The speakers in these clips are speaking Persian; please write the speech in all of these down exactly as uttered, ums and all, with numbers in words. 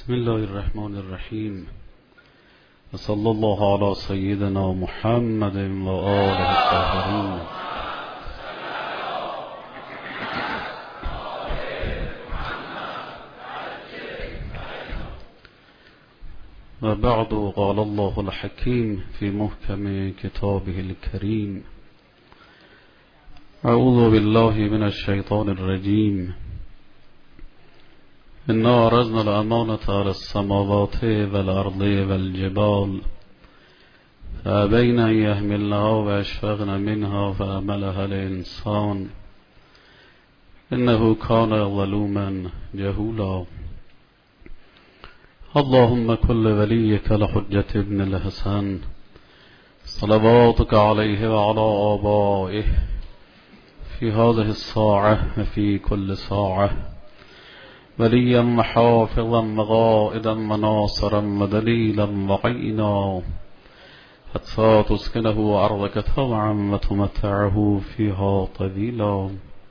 بسم الله الرحمن الرحیم و صلی الله علی سیدنا محمد و آله الطاهرین. و بعد قال الله الحکیم فی محکم کتابه الکریم اعوذ بالله من الشیطان الرجیم. إنا عرضنا الأمانة على السماوات والأرض والجبال فأبين أن يحملنها وأشفقن منها فحملها الإنسان إنه كان ظلوما جهولا. اللهم كل وليك الحجة ابن الحسن صلواتك عليه وعلى آبائه في هذه الساعة وفي كل ساعة وليا وحافظا وقائدا وناصرا ودليلا وعينا حتى تسكنه أرضك طوعا وتمتعه فيها طويلا.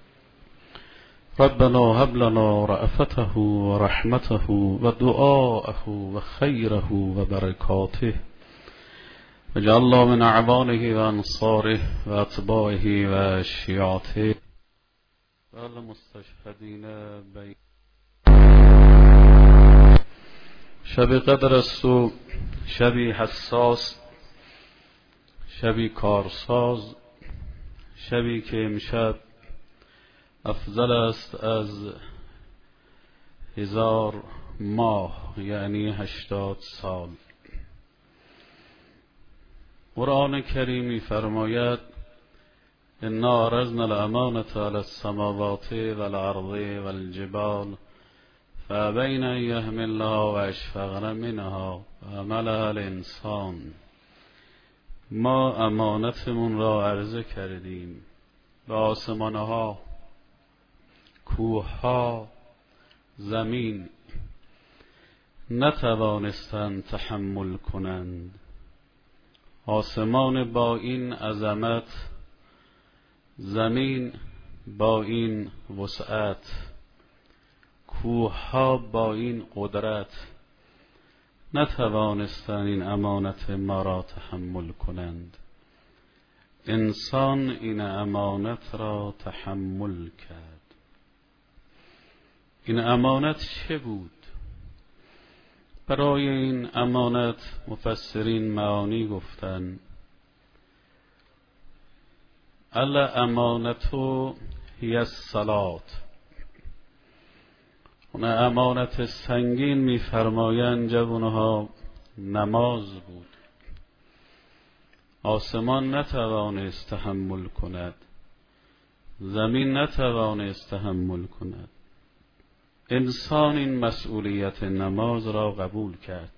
ربنا هب لنا رأفته ورحمته ودعاءه وخيره وبركاته واجعلنا من أعوانه وأنصاره وأتباعه وشيعته والمستشهدين بين. شب قدر است و شبی حساس، شبی کارساز، شبی که امشب افضل است از هزار ماه، یعنی هشتاد سال. قرآن کریم می‌فرماید انا عرضنا الامانة على السماوات والارض والجبال فأبين أن يحملنها وأشفقن منها وحملها الإنسان. ما امانتمون را عرضه کردیم به آسمانها، کوهها، زمین، نتوانستند تحمل کنند. آسمان با این عظمت، زمین با این وسعت، کوه‌ها با این قدرت نتوانستند این امانت ما را تحمل کنند. انسان این امانت را تحمل کرد. این امانت چه بود؟ برای این امانت مفسرین معانی گفتند. الامانة هی الصلاة. اون امانت سنگین می‌فرمایند جوانها نماز بود. آسمان نتوانست تحمل کند، زمین نتوانست تحمل کند. انسان این مسئولیت نماز را قبول کرد.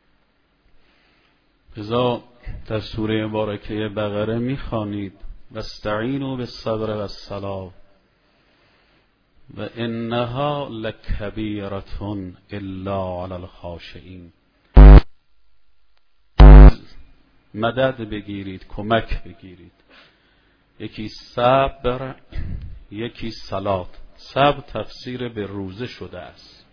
لذا در سوره مبارکه بقره می‌خوانید واستعینوا بالصبر والصلاة و انها لکبیرة الا علی الخاشعین. مدد بگیرید، کمک بگیرید. یکی صبر، یکی صلات. صبر تفسیر به روزه شده است.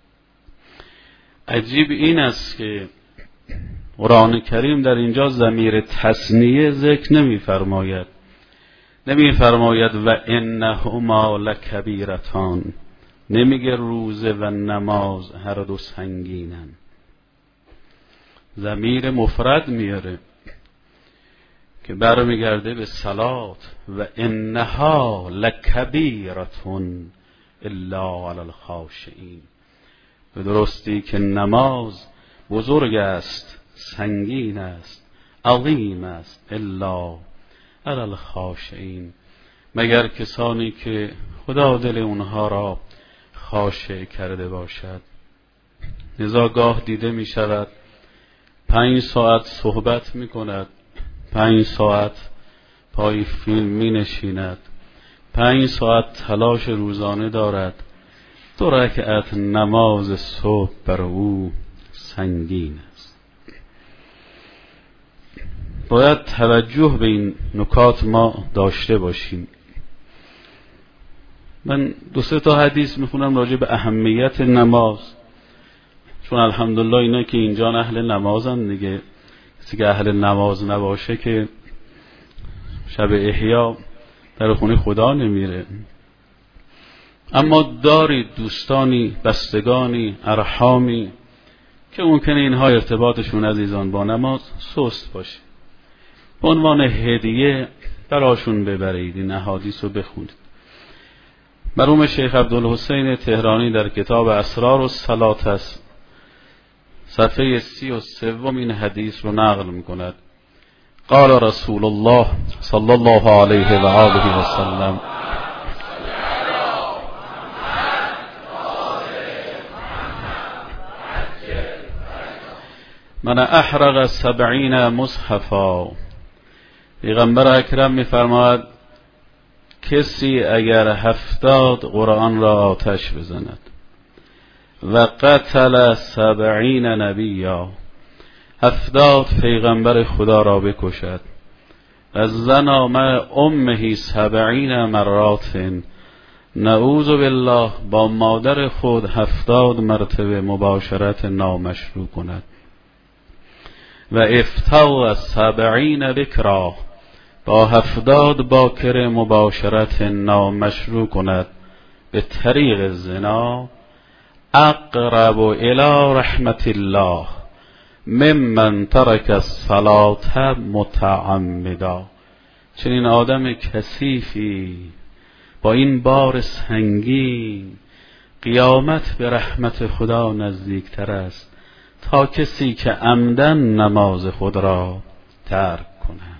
عجیب این است که قرآن کریم در اینجا ضمیر تثنیه ذکر نمی فرماید. نمی فرماید و انهما لکبیرتان. نمیگه روزه و نماز هر دو سنگینن. ضمیر مفرد میاره که برمیگرده به صلات. و انها لکبیرتون الا علی الخاشعین. به درستی که نماز بزرگ است، سنگین است، عظیم است، الا علی الخاشعین، مگر کسانی که خدا دل اونها را خاشع کرده باشد. لذا گاه دیده می شود پنج ساعت صحبت می کند، پنج ساعت پای فیلم می نشیند، پنج ساعت تلاش روزانه دارد، دو رکعت نماز صبح بر او سنگین است. باید توجه به این نکات ما داشته باشیم. من دو سه تا حدیث میخونم راجع به اهمیت نماز، چون الحمدلله اینا که اینجا اهل نمازن دیگه، کسی که اهل نماز نباشه که شب احیا در خونه خدا نمیره. اما دارید دوستانی، بستگانی، ارحامی که ممکنه اینها ارتباطشون عزیزان با نماز سست باشه، به عنوان هدیه براشون ببرید، این احادیث رو بخونید. مرحوم شیخ عبدالحسین تهرانی در کتاب اسرار الصلات است، صفحه سی و سوم این حدیث رو نقل میکند. قال رسول الله صلی الله علیه و آله و سلم: من احرق سبعین مصحفا. پیغمبر اکرم میفرماید کسی اگر هفتاد قرآن را آتش بزند و قتل سبعین نبیا، هفتاد پیغمبر خدا را بکشد، و زنا مع امه سبعین مرات، نعوذ بالله با مادر خود هفتاد مرتبه مباشرت نامشروع کند، و افتوا سبعین بکرا با هفتاد باکر مباشرت نامشروع کند به طریق زنا، اقرب الی رحمت الله ممن ترک الصلاة متعمدا. چنین آدم کثیفی با این بار سنگین قیامت به رحمت خدا نزدیکتر است تا کسی که عمدن نماز خود را ترک کند.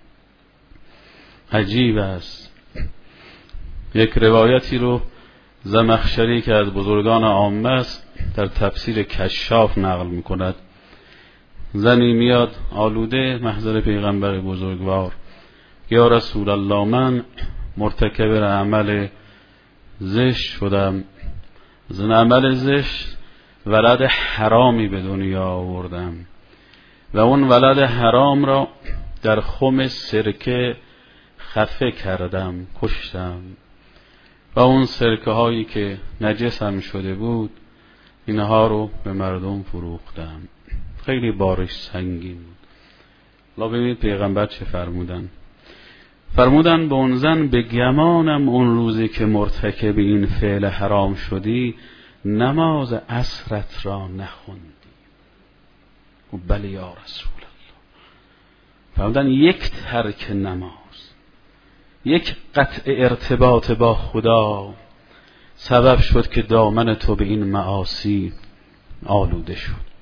عجیب است. یک روایتی رو زمخشری که از بزرگان عامه است در تفسیر کشاف نقل میکند. زنی میاد آلوده محضر پیغمبر بزرگوار: یا رسول الله، من مرتکب عمل زشت شدم، از عمل زشت ولد حرامی به دنیا آوردم و اون ولد حرام را در خم سرکه خفه کردم، کشتم، و اون سرکه هایی که نجسم شده بود اینها رو به مردم فروختم. خیلی بارش سنگین بود. لا ببینید پیغمبر چه فرمودن. فرمودن به اون زن: به گمانم اون روزی که مرتکب این فعل حرام شدی نماز عصرت را نخوندی. و بله یا رسول الله. فرمودن یک ترک نماز، یک قطع ارتباط با خدا سبب شد که دامن تو به این معاصی آلوده شد.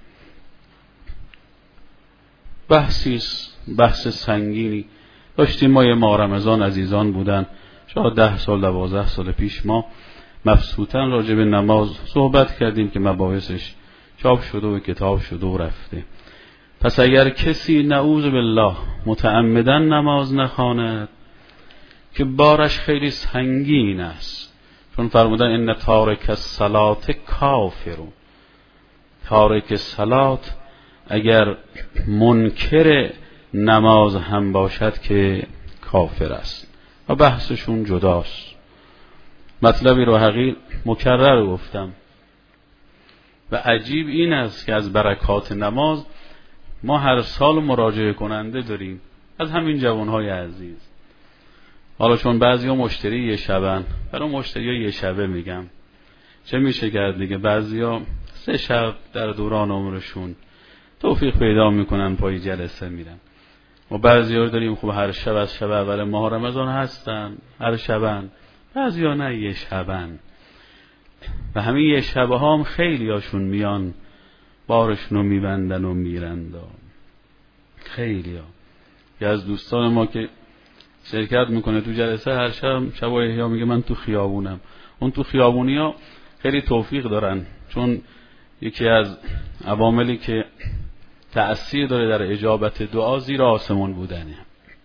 بحثی بحث سنگینی داشتیم ما. یه ماه رمضان عزیزان بودن، شاید ده سال دوازده سال پیش، ما مبسوطن راجع به نماز صحبت کردیم که مباحثش چاپ شده و کتاب شده و رفته. پس اگر کسی نعوذ بالله متعمدن نماز نخواند که بارش خیلی سنگین است، چون فرمودن ان تارک الصلاة کافر. تارک الصلاة اگر منکر نماز هم باشد که کافر است و بحثشون جداست. مطلبی رو حقیق مکرر گفتم و عجیب این است که از برکات نماز ما هر سال مراجعه کننده داریم از همین جوانهای عزیز. حالا چون بعضی ها مشتری یه شبن، برای مشتری ها یه شبه میگم، چه میشه کرد دیگه، بعضی ها سه شب در دوران عمرشون توفیق پیدا میکنن پای جلسه میرن، و بعضی ها داریم خب هر شب از شب اول ماه رمضان هستن، هر شبن، بعضی ها نه یه شبن، و همین یه شبه ها هم خیلی هاشون میان بارشونو میبندن و میرند. خیلی ها که از دوستان ما که شرکت میکنه تو جلسه هر شب شب و احیا میگه من تو خیابونم. اون تو خیابونی ها خیلی توفیق دارن، چون یکی از عواملی که تأثیر داره در اجابت دعا زیر آسمان بودنه.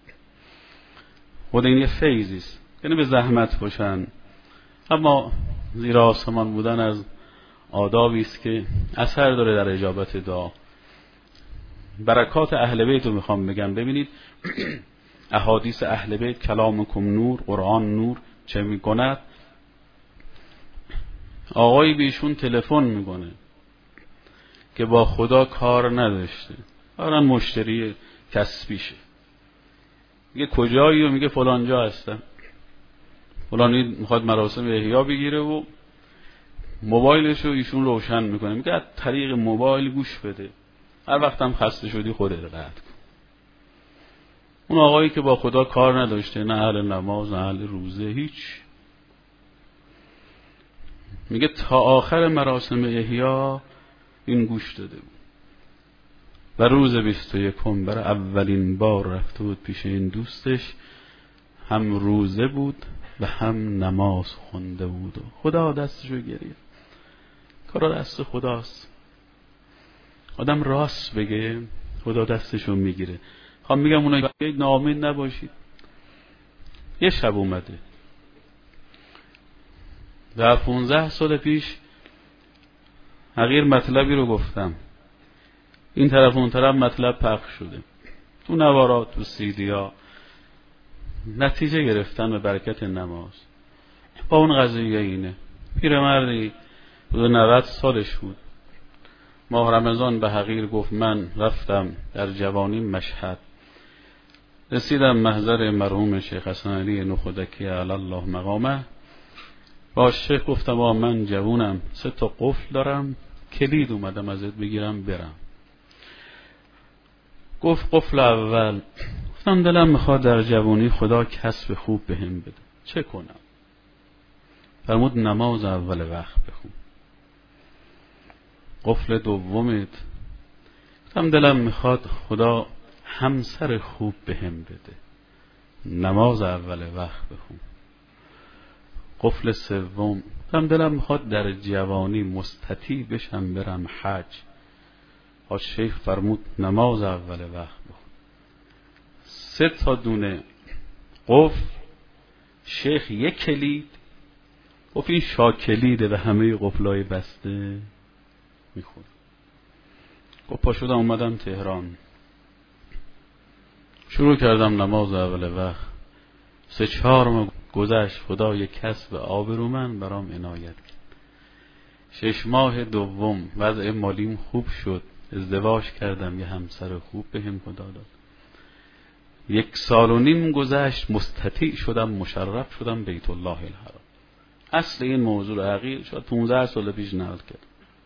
خود این یه فیضیست، یعنی به زحمت باشن، اما زیر آسمان بودن از آدابی است که اثر داره در اجابت دعا. برکات اهل بیت رو میخوام بگم. ببینید احادیث اهل بیت: کلامکم نور، قرآن نور، چه میکند؟ آقایی بیشون تلفن میکنه، که با خدا کار نداشته، فقط مشتری کسبیشه. میگه کجایی؟ و میگه فلان جا هستم. فلانی میخواد مراسم احیا بگیره و موبایلش رو ایشون روشن میکنه. میگه از طریق موبایل گوش بده، هر وقت هم خسته شدی خودت قطع کن. اون آقایی که با خدا کار نداشته، نه اهل نماز نه اهل روزه، هیچ، میگه تا آخر مراسم احیا این گوش داده بود و روز بیست و یکم برای اولین بار رفته بود پیش این دوستش، هم روزه بود و هم نماز خونده بود و خدا دستشو گرفت. کارا دست خداست، آدم راست بگه خدا دستشو میگیره. خواهم میگم اونایی که ناامید نباشید. یه شب اومده در پونزده سال پیش، حقیر مطلبی رو گفتم، این طرف اون طرف مطلب پخش شده تو نوارات، تو سیدیا، نتیجه گرفتن به برکت نماز. با اون قضیه اینه، پیرمردی حدود نود سالش بود، ماه رمضان به حقیر گفت من رفتم در جوانی مشهد، رسیدم محضر مرحوم شیخ حسن علی نخودکی علی الله مقامه. با شیخ گفتم آ من جوونم، سه تا قفل دارم، کلید اومدم ازت بگیرم برم. گفت قفل اول. گفتم دلم میخواد در جوانی خدا کسب خوب بهم بده، چه کنم؟ فرمود نماز اول وقت بخون. قفل دومت. گفتم دلم میخواد خدا همسر خوب بهم بده، نماز اول وقت بخون. قفل سوم. گفتم دلم میخواد در جوانی مستطیع بشم برم حج. ها شیخ فرمود نماز اول وقت بخون. سه تا دونه قفل، شیخ یک کلید. گفت این شا کلیده و همه قفلای بسته میخون. گفت پا شدم اومدم تهران، شروع کردم نماز اول وقت. سه چهار ماه گذشت، خدا یک کسب آبرومند برام عنایت کرد. شش ماه دوم وضع مالیم خوب شد، ازدواج کردم، یه همسر خوب بهم خدا داد. یک سال و نیم گذشت، مستطیع شدم، مشرف شدم بیت الله الحرام. اصل این موضوع حقیقی شد پونزده سال پیش نقل کرد.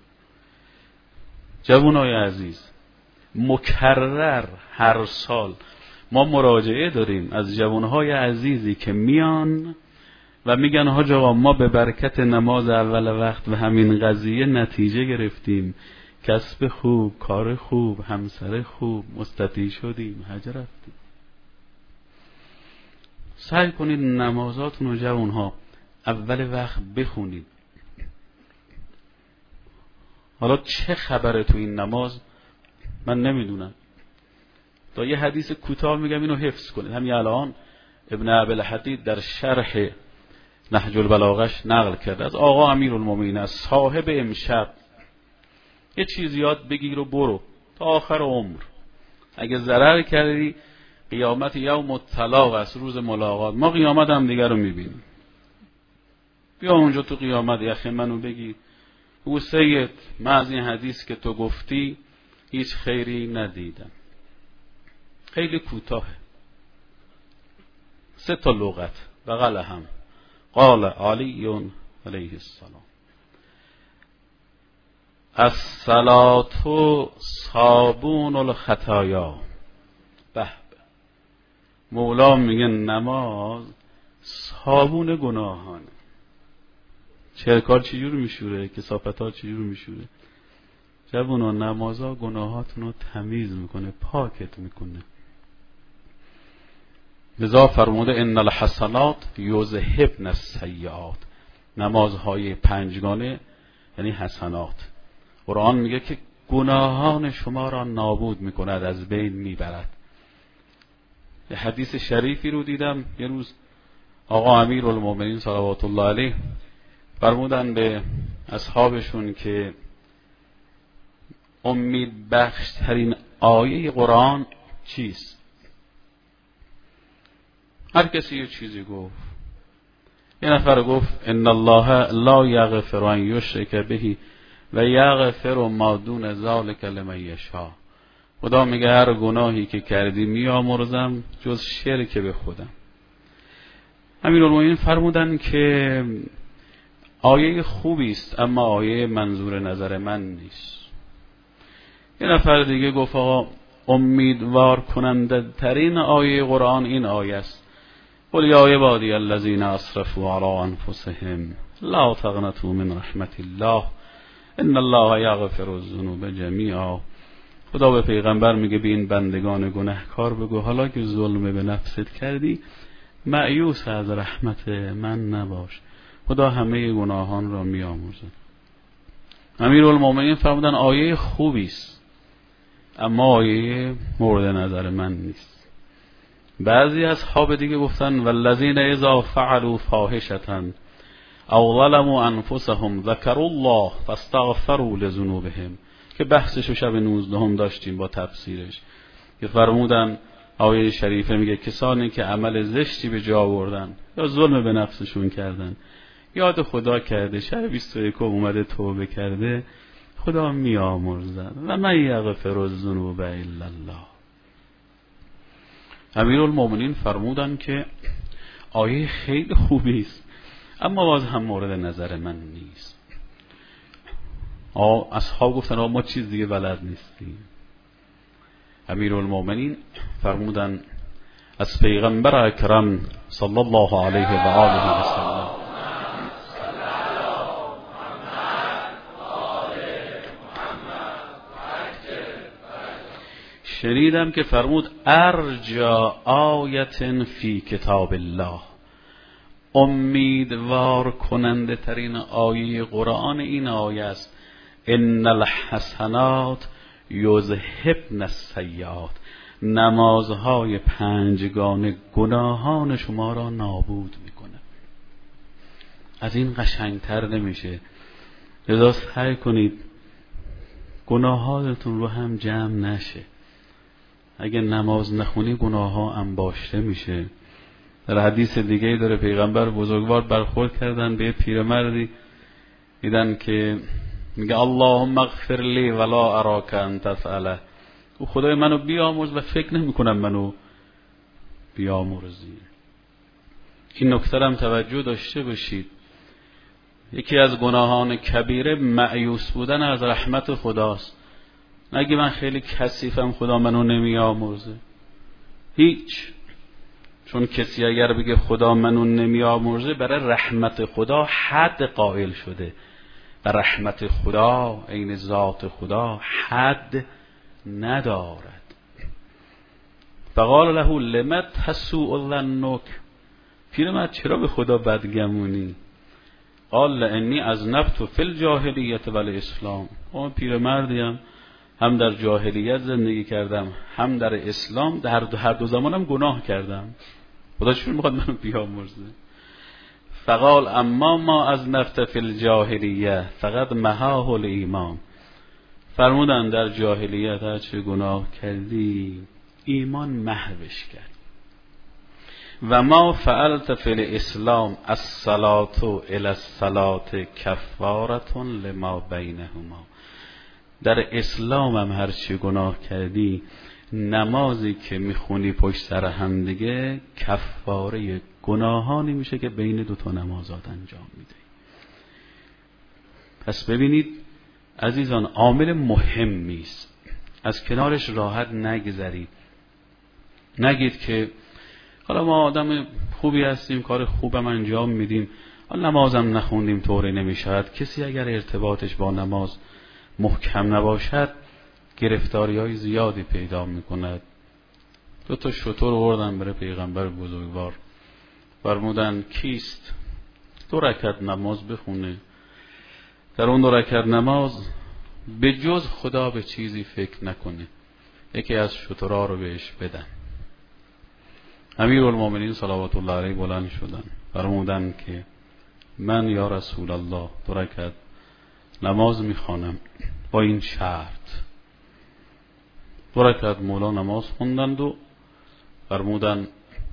جوانای عزیز، مکرر هر سال ما مراجعه داریم از جوانهای عزیزی که میان و میگن حاج آقا ما به برکت نماز اول وقت و همین قضیه نتیجه گرفتیم، کسب خوب، کار خوب، همسر خوب، مستطیع شدیم، حج رفتیم. سعی کنید نمازاتون رو جوانها اول وقت بخونید. حالا چه خبره تو این نماز من نمیدونم، تا یه حدیث کوتاه میگم اینو حفظ کنید. همین الان ابن ابی الحدید در شرح نهج البلاغش نقل کرده از آقا امیرالمومنین، از صاحب امشب، یه چیز یاد بگیر و برو تا آخر عمر. اگه ضرر کردی قیامت یوم الطلاق است، روز ملاقات. ما قیامت هم دیگر رو میبینیم. بیا اونجا تو قیامت یخی منو بگی او سید من از این حدیث که تو گفتی هیچ خیری ندیدم. خیلی کوتاهه، سه تا لغت بغل هم. قال علی علیه السلام الصلاة صابون الخطایا. به مولا میگه نماز صابون گناهانه. چرکار چجور میشوره، کثافت‌ها چجور میشوره. جوونا نمازها گناهاتون رو تمیز میکنه، پاکت میکنه. لذا فرموده ان الحسنات یذهبن السیئات. نمازهای پنجگانه یعنی حسنات. قرآن میگه که گناهان شما را نابود میکند، از بین میبرد. یه حدیث شریفی رو دیدم یه روز، آقا امیرالمومنین صلوات الله علیه فرمودن به اصحابشون که امید بخش ترین آیه قرآن چیست؟ هر کسی یه چیزی گفت. یه نفر گفت ان الله لا یغفر ان یشرک به و یغفر ما دون ذلک لمن یشاء. خدا میگه هر گناهی که کردی میامرزم جز شرک به خودم. امیرالمومنین فرمودن که آیه خوبی است اما آیه منظور نظر من نیست. یه نفر دیگه گفت آقا امیدوار کننده ترین آیه قرآن این آیه است: قل یا عبادی الذین اسرفوا علی انفسهم لا تقنطوا من رحمت الله ان الله یغفر الذنوب جمیعا. خدا به پیغمبر میگه به این بندگان گناهکار بگو حالا که ظلم به نفست کردی مایوس از رحمت من نباش، خدا همه گناهان را میآمرزد. امیرالمومنین فرمودن آیه خوبی است اما آیه مورد نظر من نیست. بعضی از اصحاب دیگه گفتن والذین اذا فعلوا فاحشة او ظلموا انفسهم ذکروا الله فاستغفروا لذنوبهم، که بحثشو شب نوزدهم داشتیم با تفسیرش، که فرمودن آیه شریفه میگه کسانی که عمل زشتی به جا آوردن یا ظلم به نفسشون کردن، یاد خدا کرده، شب بیست و یک اومده توبه کرده، خدا میآمرزد و من یغفر الذنوب الا الله. امیرالمومنین فرمودن که آیه خیلی خوبی است اما باز هم مورد نظر من نیست. آه اصحاب گفتن آه ما چیز دیگه بلد نیستیم. امیرالمومنین فرمودن از پیغمبر اکرم صلی الله علیه و آله و سلم شنیدم که فرمود ارجا آیت فی کتاب الله، امیدوار کننده ترین آیه قرآن این آیه است: ان الحسنات یذهبن السیئات، نمازهای پنجگانه گناهان شما را نابود میکنه. از این قشنگتر نمیشه. لذا سعی کنید گناهاتون رو هم جمع نشه. اگه نماز نخونی گناه ها انباشته میشه. در حدیث دیگه داره پیغمبر بزرگوار برخورد کردن به پیرمردی، دیدن که میگه اللهم اغفر لی ولا اراک ان تفعله، او خدای منو بیامرز و فکر نمی کنم منو بیامرزی. این نکته هم توجه داشته باشید. یکی از گناهان کبیره مایوس بودن از رحمت خداست. نگی من خیلی کثیفم خدا منو نمی آمرزه، هیچ. چون کسی اگر بگه خدا منو نمی آمرزه برای رحمت خدا حد قائل شده و رحمت خدا عین ذات خدا حد ندارد. فقال له لم تسوء ظنک، پیرمرد چرا به خدا بدگمونی؟ قال لانی اذنبت فی الجاهلیت و الاسلام، من پیرمردیم، هم در جاهلیت زندگی کردم هم در اسلام، در هر دو زمانم گناه کردم، خدا چون میخواد منو بیامرزه؟ فقال اما ما از نفت فی الجاهلیه فقط محاه الایمان، فرمودن در جاهلیت هر چه گناه کردی ایمان محوش کرد. و ما فعلت فی الاسلام الصلاة الی الصلاة کفارة لما بینهما، در اسلام هم هر چی گناه کردی نمازی که میخونی پشت سر هم دیگه کفاره گناهانی میشه که بین دو تا نمازات انجام میده. پس ببینید عزیزان عامل مهمی است، از کنارش راحت نگذرید. نگید که حالا ما آدم خوبی هستیم، کار خوبم انجام میدیم، حالا نمازم نخوندیم طوری نمیشود. کسی اگر ارتباطش با نماز محکم نباشد گرفتاری های زیادی پیدا میکند. دو تا شتر آوردن برای پیغمبر بزرگوار، فرمودن کیست دو رکعت نماز بخونه، در اون دو رکعت نماز به جز خدا به چیزی فکر نکنه، یکی از شترها رو بهش بدن. امیرالمومنین صلوات الله علیه بلند شدن، فرمودن که من یا رسول الله دو رکعت نماز میخوانم با این شرط. دو رکعت مولا نماز خوندند و فرمودن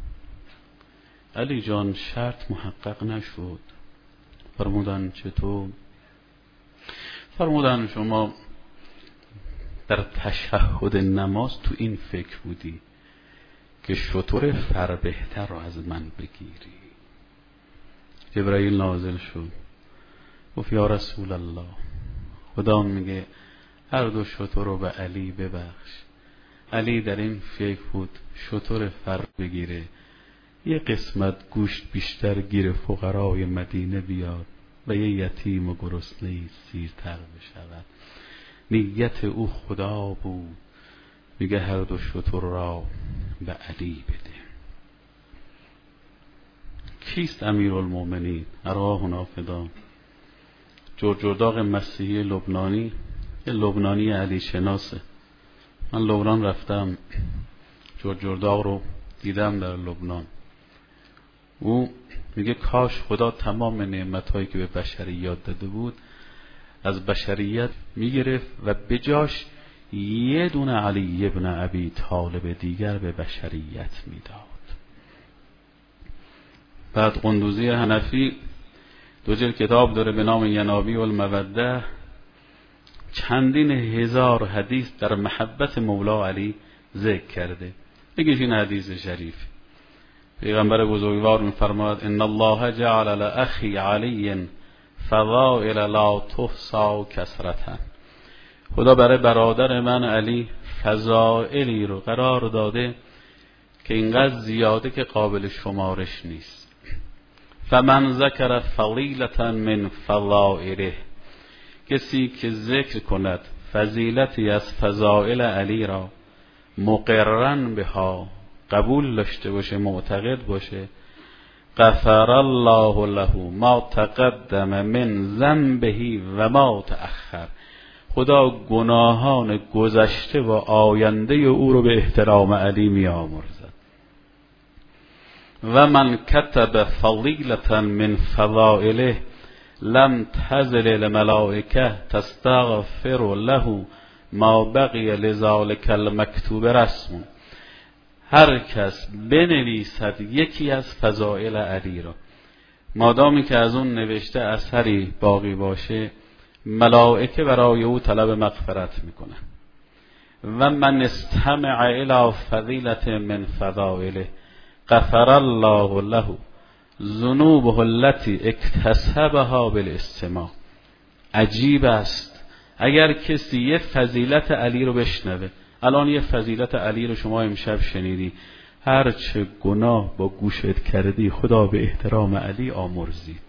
علی جان شرط محقق نشد. فرمودن چطور؟ فرمودن شما در تشهد نماز تو این فکر بودی که شتر فربهتر رو از من بگیری. جبرائیل نازل شد گفت یا رسول الله، خدا میگه هر دو شتر رو به علی ببخش. علی در این فکر بود شتر فر بگیره، یه قسمت گوشت بیشتر گیر فقرای مدینه بیاد و یه یتیم و گرسنه سیرتر بشود. نیت او خدا بود، میگه هر دو شتر را به علی بده. کیست امیرالمومنین؟ ارواحنا فدا. جرجرداغ مسیحی لبنانی، یه لبنانی علی شناسه. من لبنان رفتم، جرجرداغ رو دیدم در لبنان. او میگه کاش خدا تمام نعمت‌هایی که به بشریت داده بود از بشریت میگرفت و بجاش یه دونه علی ابن ابی طالب دیگر به بشریت میداد. بعد قندوزی حنفی دو جلد کتاب داره به نام ینابی الموده، چندین هزار حدیث در محبت مولا علی ذکر کرده. یکیش این حدیث شریف، پیغمبر بزرگوار می‌فرماد ان الله جعل لاخی علی فضائل لا تحصى کثرة. خدا برای برادر من علی فضائلی رو قرار داده که اینقدر زیاده که قابل شمارش نیست. فمن ذکر فضیلة من فضائله، کسی که ذکر کند فضیلتی از فضائل علی را مقرن بها، قبول داشته باشه، معتقد باشه، غفر الله له ما تقدم من ذنبه و ما تأخر، خدا گناهان گذشته و آینده او رو به احترام علی می آمرزد. و من کتب فضیلة من فضائله لم تزل الملائکه تستغفر له ما بقی لذالک المکتوب رسم. هر کس بنویسد یکی از فضائل علی را، مادامی که از اون نوشته اثری باقی باشه، ملائکه برای او طلب مغفرت میکنه. و من استمع الی فضیلة من فضائله غفر الله له ذنوبه التي اکتسبها بالاستماع. عجیب است اگر کسی یه فضیلت علی رو بشنوه. الان یه فضیلت علی رو شما امشب شنیدی، هر چه گناه با گوشت کردی خدا به احترام علی آمرزید.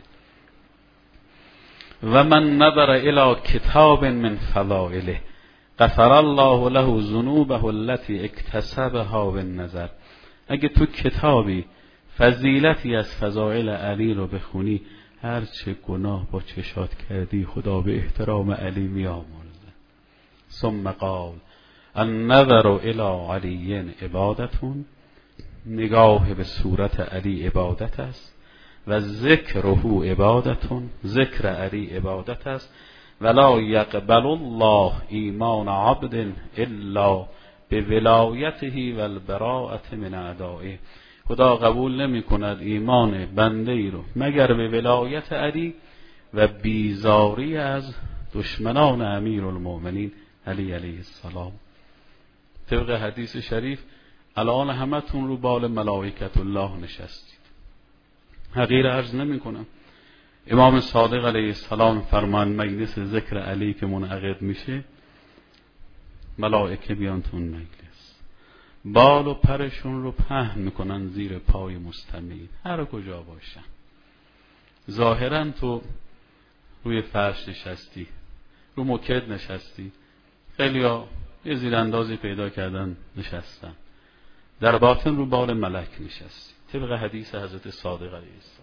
و من نظر الی کتاب من فضائله غفر الله له ذنوبه التي اکتسبها بالنظر. اگه تو کتابی فضیلتی از فضائل علی رو بخونی، هر چه گناه با چشات کردی خدا به احترام علی می آمرزه. ثم قال النظر الی علی عبادتون، نگاه به صورت علی عبادت است، و ذکره عبادتون، ذکر علی عبادت است. ولا یقبل الله ایمان عبد الا به ولایته و البراءة من اعدائه. خدا قبول نمی کند ایمان بنده ای رو مگر به ولایت علی و بیزاری از دشمنان امیرالمومنین علی علیه السلام. طبق حدیث شریف الان همتون رو بال ملائکت الله نشستید. حقیر عرض نمی کنم. امام صادق علیه السلام فرمان مجلس ذکر علی که منعقد میشه، ملائکه بیان تو مجلس، بال و پرشون رو پهن میکنن زیر پای مستمعین هر کجا باشن. ظاهرا تو روی فرش نشستی، رو موکد نشستی، خیلی ها یه زیراندازی پیدا کردن نشستن، در باطن رو بال ملک نشستی. طبق حدیث حضرت صادق علیه السلام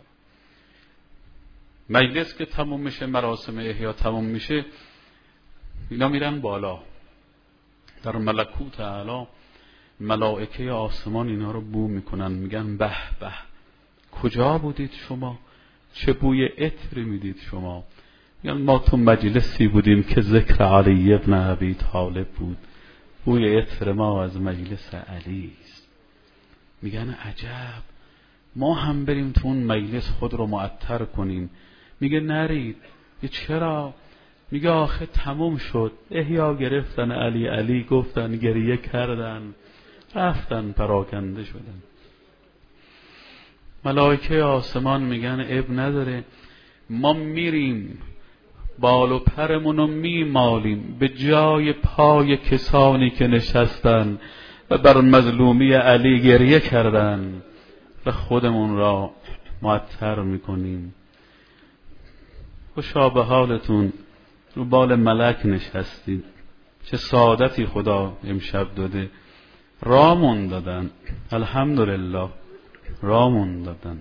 مجلس که تموم میشه، مراسم احیا تموم میشه، اینا میرن بالا در ملکوت اعلی. ملائکه آسمان اینا رو بو میکنن، میگن به به کجا بودید شما، چه بوی عطری میدید شما. میگن ما تو مجلسی بودیم که ذکر علی ابن ابی طالب بود، بوی عطر ما از مجلس علی است. میگن عجب، ما هم بریم تو اون مجلس خود رو معطر کنیم. میگه نرید. چرا؟ میگه آخه تموم شد، احیا گرفتن علی علی گفتن، گریه کردن، رفتن پراکنده شدن. ملائکه آسمان میگن اب نداره، ما میریم بال و پرمونو میمالیم به جای پای کسانی که نشستن و بر مظلومی علی گریه کردن و خودمون را معطر میکنیم. خوشا به حالتون، رو بال ملک نشستید، چه سعادتی خدا امشب داده. رامون دادن، الحمدلله رامون دادن.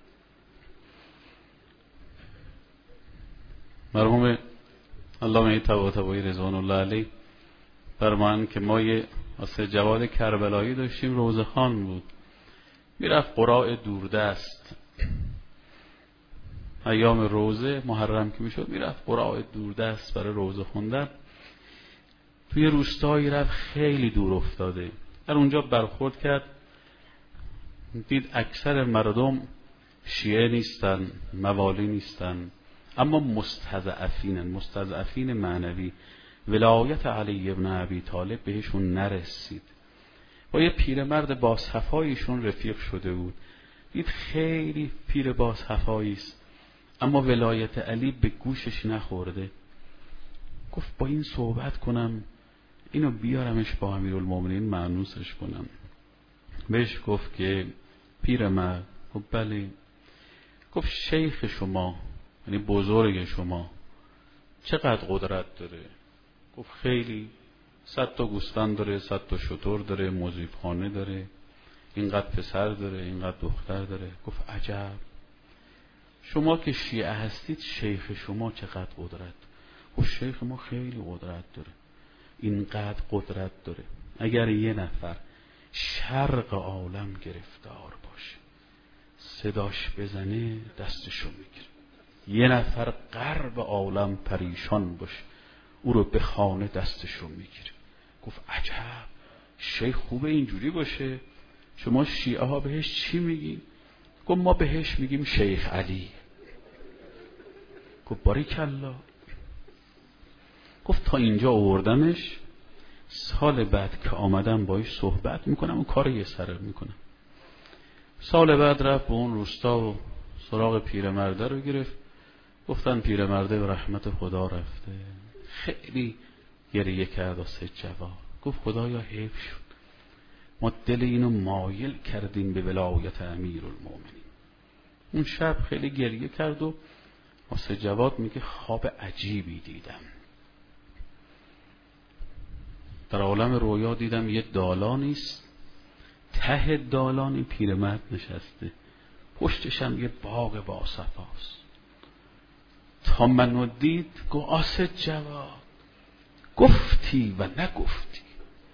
مرحوم علامه طباطبایی رضوان الله علیه فرمان که ما یه واسه جواد کربلایی داشتیم، روزه خان بود، میرفت قراء دوردست، ایام روزه محرم که میشد میرفت قراء دوردست برای روزه خوندن. توی روستایی رفت خیلی دور افتاده، در اونجا برخورد کرد، دید اکثر مردم شیعه نیستن، موالی نیستن، اما مستضعفینن، مستضعفین معنوی. ولایت علی ابن ابی طالب بهشون نرسید. با یه پیرمرد باصفاییشون رفیق شده بود، دید خیلی پیر باصفایی است، اما ولایت علی به گوشش نخورده. گفت با این صحبت کنم، اینو بیارمش با امیرالمومنین مأنوسش کنم. بهش گفت که پیرمرد، گفت بله. گفت شیخ شما، یعنی بزرگ شما، چقدر قدرت داره؟ گفت خیلی، صد تا گوسفند داره، صد تا شتر داره، موظفخانه داره، اینقدر پسر داره، اینقدر دختر داره. گفت عجب، شما که شیعه هستید شیخ شما چقدر قدرت؟ گفت شیخ ما خیلی قدرت داره، اینقدر قدرت داره اگر یه نفر شرق عالم گرفتار باشه صداش بزنه دستشو میگیره، یه نفر غرب عالم پریشان باشه او رو به خانه دستشو میگیره. گفت عجب، شیخ خوبه اینجوری باشه. شما شیعه ها بهش چی میگی؟ گفت ما بهش میگیم شیخ علی. گفت باریکالله. گفت تا اینجا آوردمش، سال بعد که آمدم باش صحبت میکنم و کار یه سره میکنم. سال بعد رفت به اون روستا و سراغ پیرمرده رو گرفت. گفتن پیرمرده به رحمت خدا رفته. خیلی گریه کرد و سه جواب. گفت خدایا حیف شد، ما دل اینو مایل کردیم به ولایت امیرالمومنین. اون شب خیلی گریه کرد و واسه جواد میگه خواب عجیبی دیدم. در عالم رویا دیدم یه دالانیست، ته دالانی پیرمرد نشسته، پشتش هم یه باغ باصفاست. تا منو دید گفت آسه جواد، گفتی و نگفتی،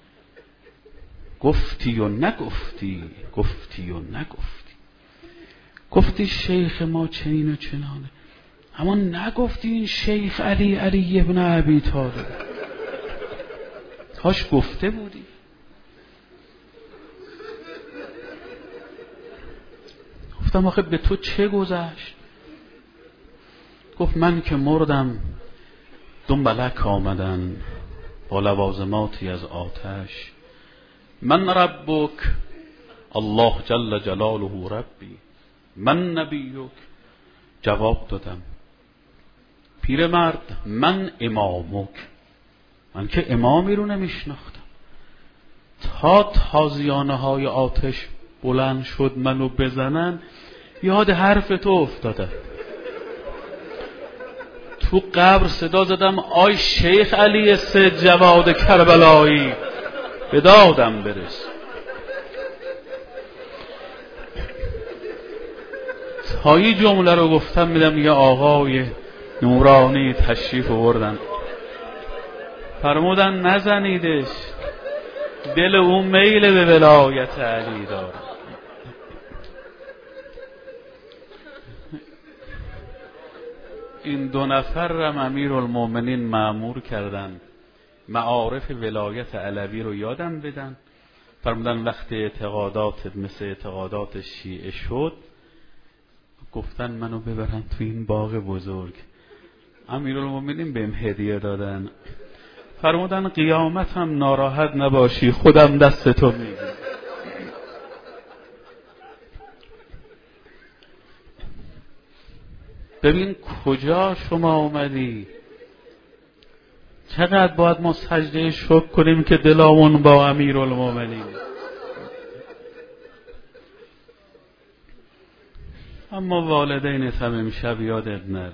گفتی و نگفتی، گفتی و نگفتی. گفتی شیخ ما چنین و چنانه، اما نگفتی این شیخ علی علی ابن ابی طالب. کاش گفته بودی. گفتم آخه به تو چه گذشت؟ گفت من که مردم دو ملک آمدن با لوازماتی از آتش. من ربک؟ الله جل جلاله ربی. من نبیک؟ جواب دادم پیرمرد من امامک، من که امامی رو نمیشناختم. تا تازیانه های آتش بلند شد منو بزنن یاد حرف تو افتادم. تو قبر صدا زدم آی شیخ علی سه جواد کربلایی به دادم برس. تا این جمله رو گفتم میدم یه آقای نورانی تشریف آوردن، فرمودن نزنیدش، دل اون میل به ولایت علی داره. این دو نفر رم امیرالمومنین مأمور کردن معارف ولایت علوی رو یادم بدن. فرمودن وقت اعتقادات مثل اعتقادات شیعه شد، گفتن منو ببرن تو این باغ بزرگ، امیرالمومنین بهم هدیه دادن، فرمودن قیامت هم ناراحت نباشی، خودم دست تو میگم. ببین کجا شما اومدی، چقدر باید ما سجده شکر کنیم که دلامون با امیرالمومنین. اما والدین هم امشب یادت نره،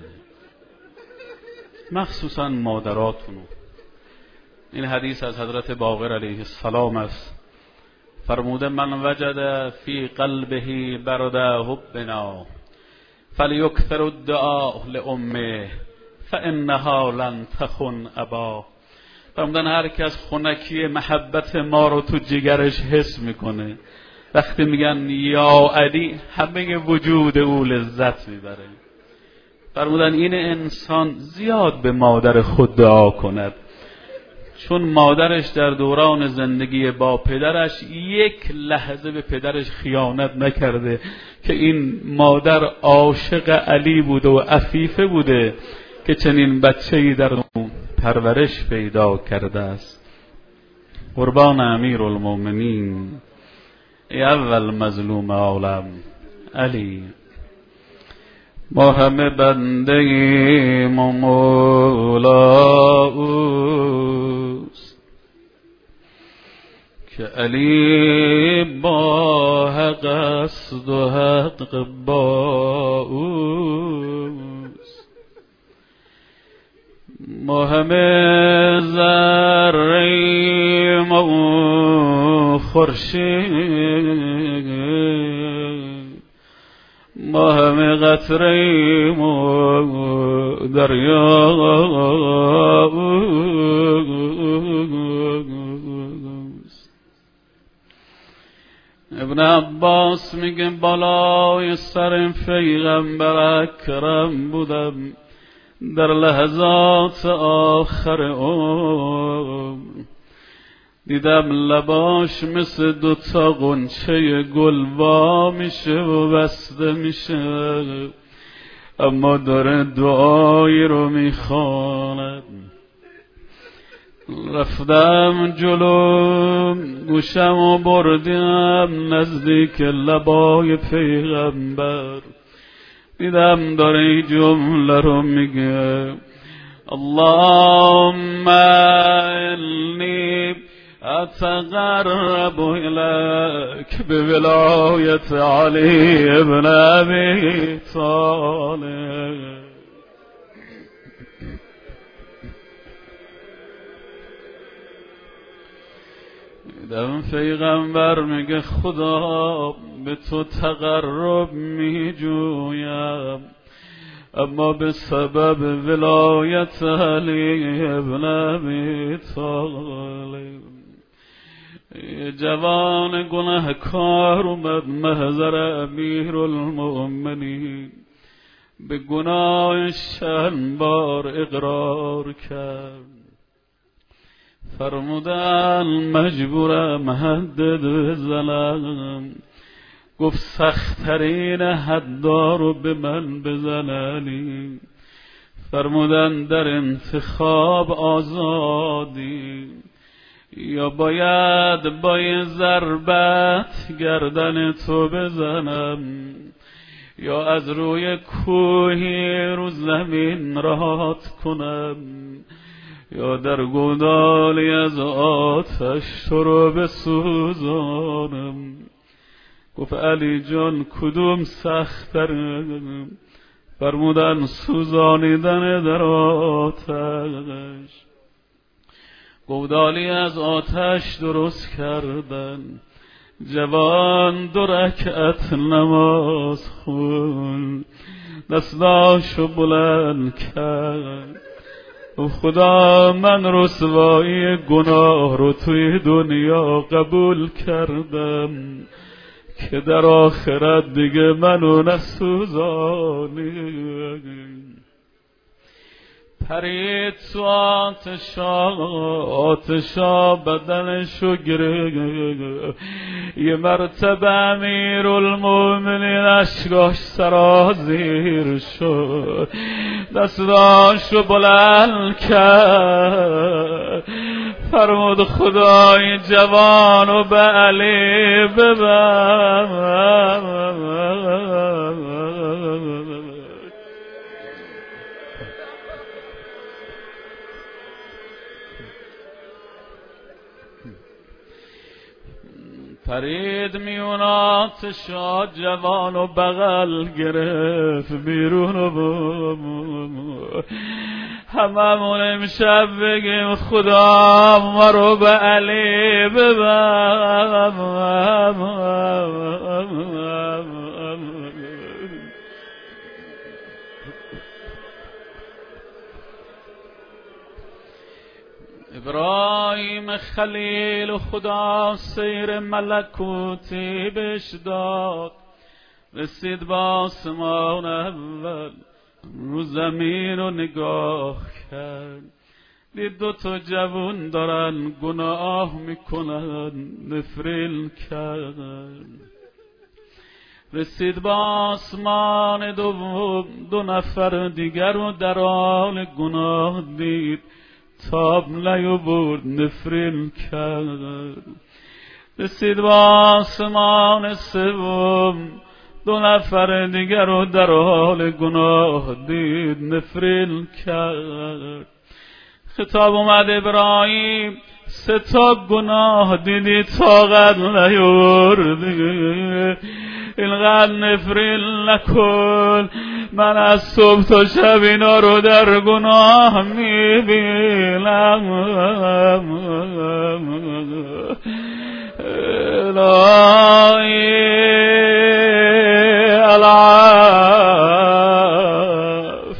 مخصوصا مادراتونو. این حدیث از حضرت باقر علیه السلام است، فرموده من وجد فی قلبه برد حبنا فلیکثر الدعاء لامه فانها لن تخن ابا. فرمودن هر کس خنکی محبت ما رو تو جگرش حس میکنه، وقتی میگن یا علی همه وجود او لذت میبره. فرمودن این انسان زیاد به مادر خود دعا کند، چون مادرش در دوران زندگی با پدرش یک لحظه به پدرش خیانت نکرده که این مادر عاشق علی بوده و عفیفه بوده که چنین بچه‌ای در اون پرورش پیدا کرده است. قربان امیرالمومنین، ای اول مظلوم عالم علی. ما همه بنده ایم و مولا اوست که علی با حق است و حق با اوست. ما همه ذره ایم و خورشید، ما همه قطره ایم و دریا. ابن عباس میگه بالای سر پیغمبر اکرم بودم در لحظات آخر عمر، دیدم لباش مثل دوتا غنچه گل وا میشه و بسته میشه، اما داره دعایی رو میخواند. رفتم جلو گوشم و بردم نزدیک لبای پیغمبر، دیدم داره این جمله رو میگه اللهم انی اتقرب الیک بولایت علی ابن ابی طالب. دیدم پیغمبر میگه خدا به تو تقرب میجویم، اما به سبب ولایت علی ابن ابی طالب. جوان گناهکار اومد محضر امیرالمؤمنین، به گناهش چند بار اقرار کرد. فرمودن مجبورم حدت بزنم. گفت سخت‌ترین حدا رو به من بزنی. فرمودن در انتخاب آزادی، یا باید با یه ضربت گردن تو بزنم، یا از روی کوهی رو زمین رهات کنم، یا در گودالی از آتش تو رو بسوزانم. گفت علی جان کدوم سخت‌تره؟ فرمودن سوزانیدن در آتش. گودالی از آتش درست کردن. جوان دو رکعت نماز خون، دستاشو بلند کرد. خدا من رسوایی گناه رو توی دنیا قبول کردم که در آخرت دیگه منو نسوزانی. پرید تو آتشا آتشا بدنشو گرفت. یه مرتبه امیر المومنین اشکاش سرازیر شد، دستاشو بلند کرد، فرمود خدای جوانو به علی ببر. پرید میون آتشا جوانو بغل گرفت بیرونو بود. هممون امشب بگیم خدا ما رو به علی ببر. ابراهیم خلیل خدا سیر ملکوتی بهش داد، رسید با آسمان اول، رو زمین رو نگاه کرد، دید دو تا جوون دارن گناه میکنن، نفرین کرد. رسید با آسمان دوم، دو نفر دیگر رو در حال گناه دید، تاب نیاورد، نفرین کرد. رسید با آسمان سوم، دو نفر دیگر رو در حال گناه دید، نفرین کرد. خطاب اومد ابراهیم سه تا گناه دیدی طاقت نیاوردی، اینقدر نفرین نکن، من از صبح تا شب اینا رو در گناه میبینم. الهی العفو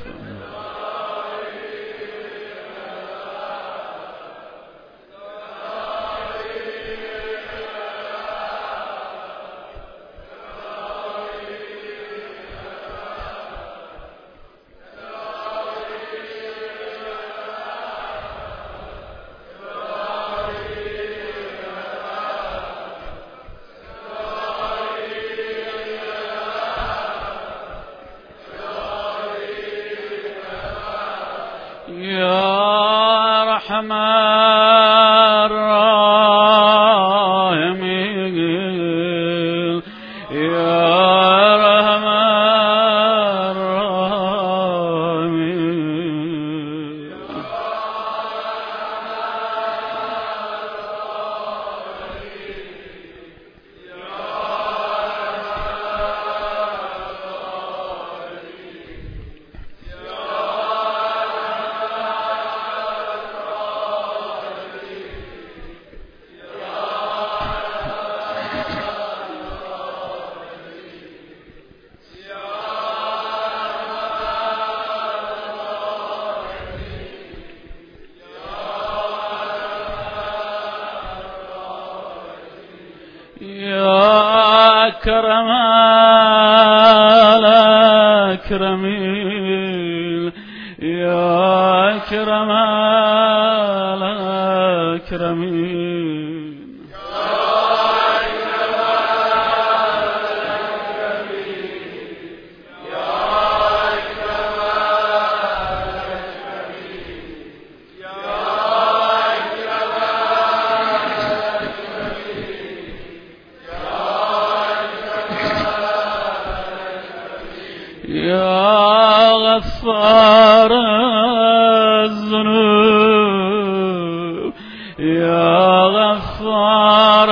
أكرم الأكرمين يا أكرم الأكرمين غفار الذنوب يا غفار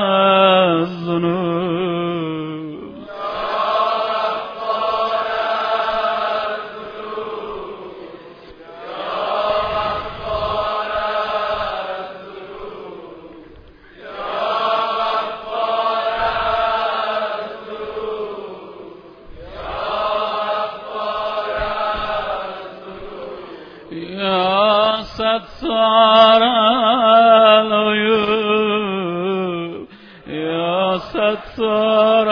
الذنوب يا ستار العيوب يا ستار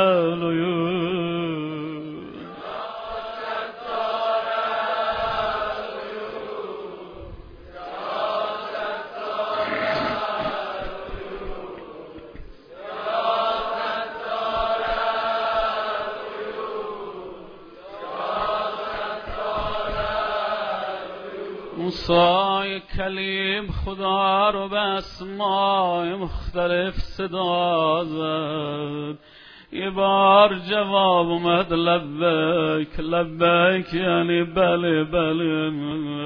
العيوب موسی کلیم خدا رو به اسماء مختلف صدا زد. یه بار جواب اومد لبیک لبیک، یعنی بله بله.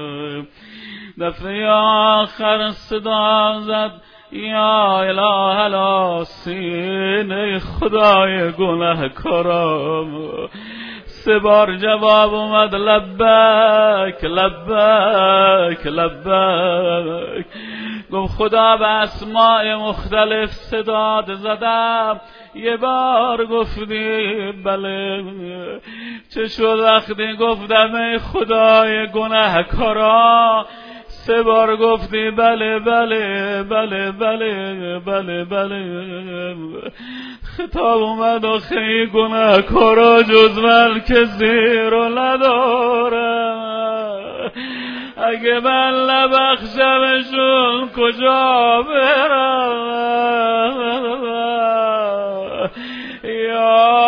دفعه آخر صدا زد یا اله الاسین، ای خدای گناهکارم. سه بار جواب اومد لبیک لبیک لبیک. گفت خدا به اسماء مختلف صدا زدم، یه بار گفتی بله. چه شد وقتی گفتم ای خدای گناهکارا؟ سه بار گفتی بله بله بله بله بله بله. خطاب اومد آخه این گناهکارا جز من کسی رو نداره، اگه من نبخشمشون کجا برم؟ یا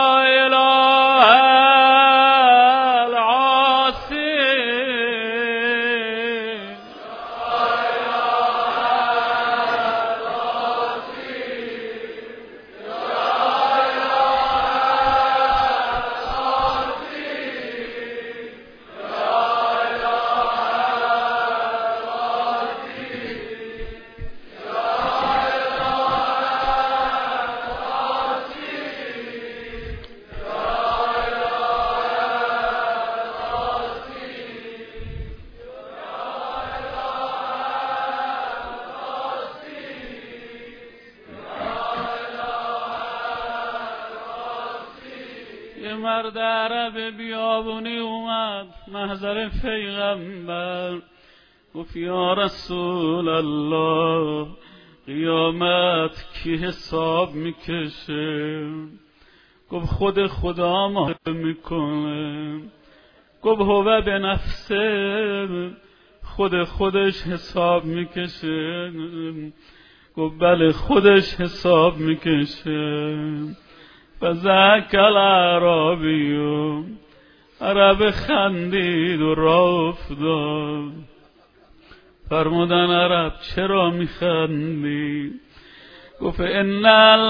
مرد عرب بیابونی اومد محضر پیغمبر، گفت یا رسول الله قیامت کی حساب میکشه؟ گفت خود خدا ما میکنه. گفت هو به نفسه، خود خودش حساب میکشه. گفت بله خودش حساب میکشه. فذاک الاعرابی، عرب خندید و راه افتاد. فرمودن عرب چرا میخندی؟ گفت ان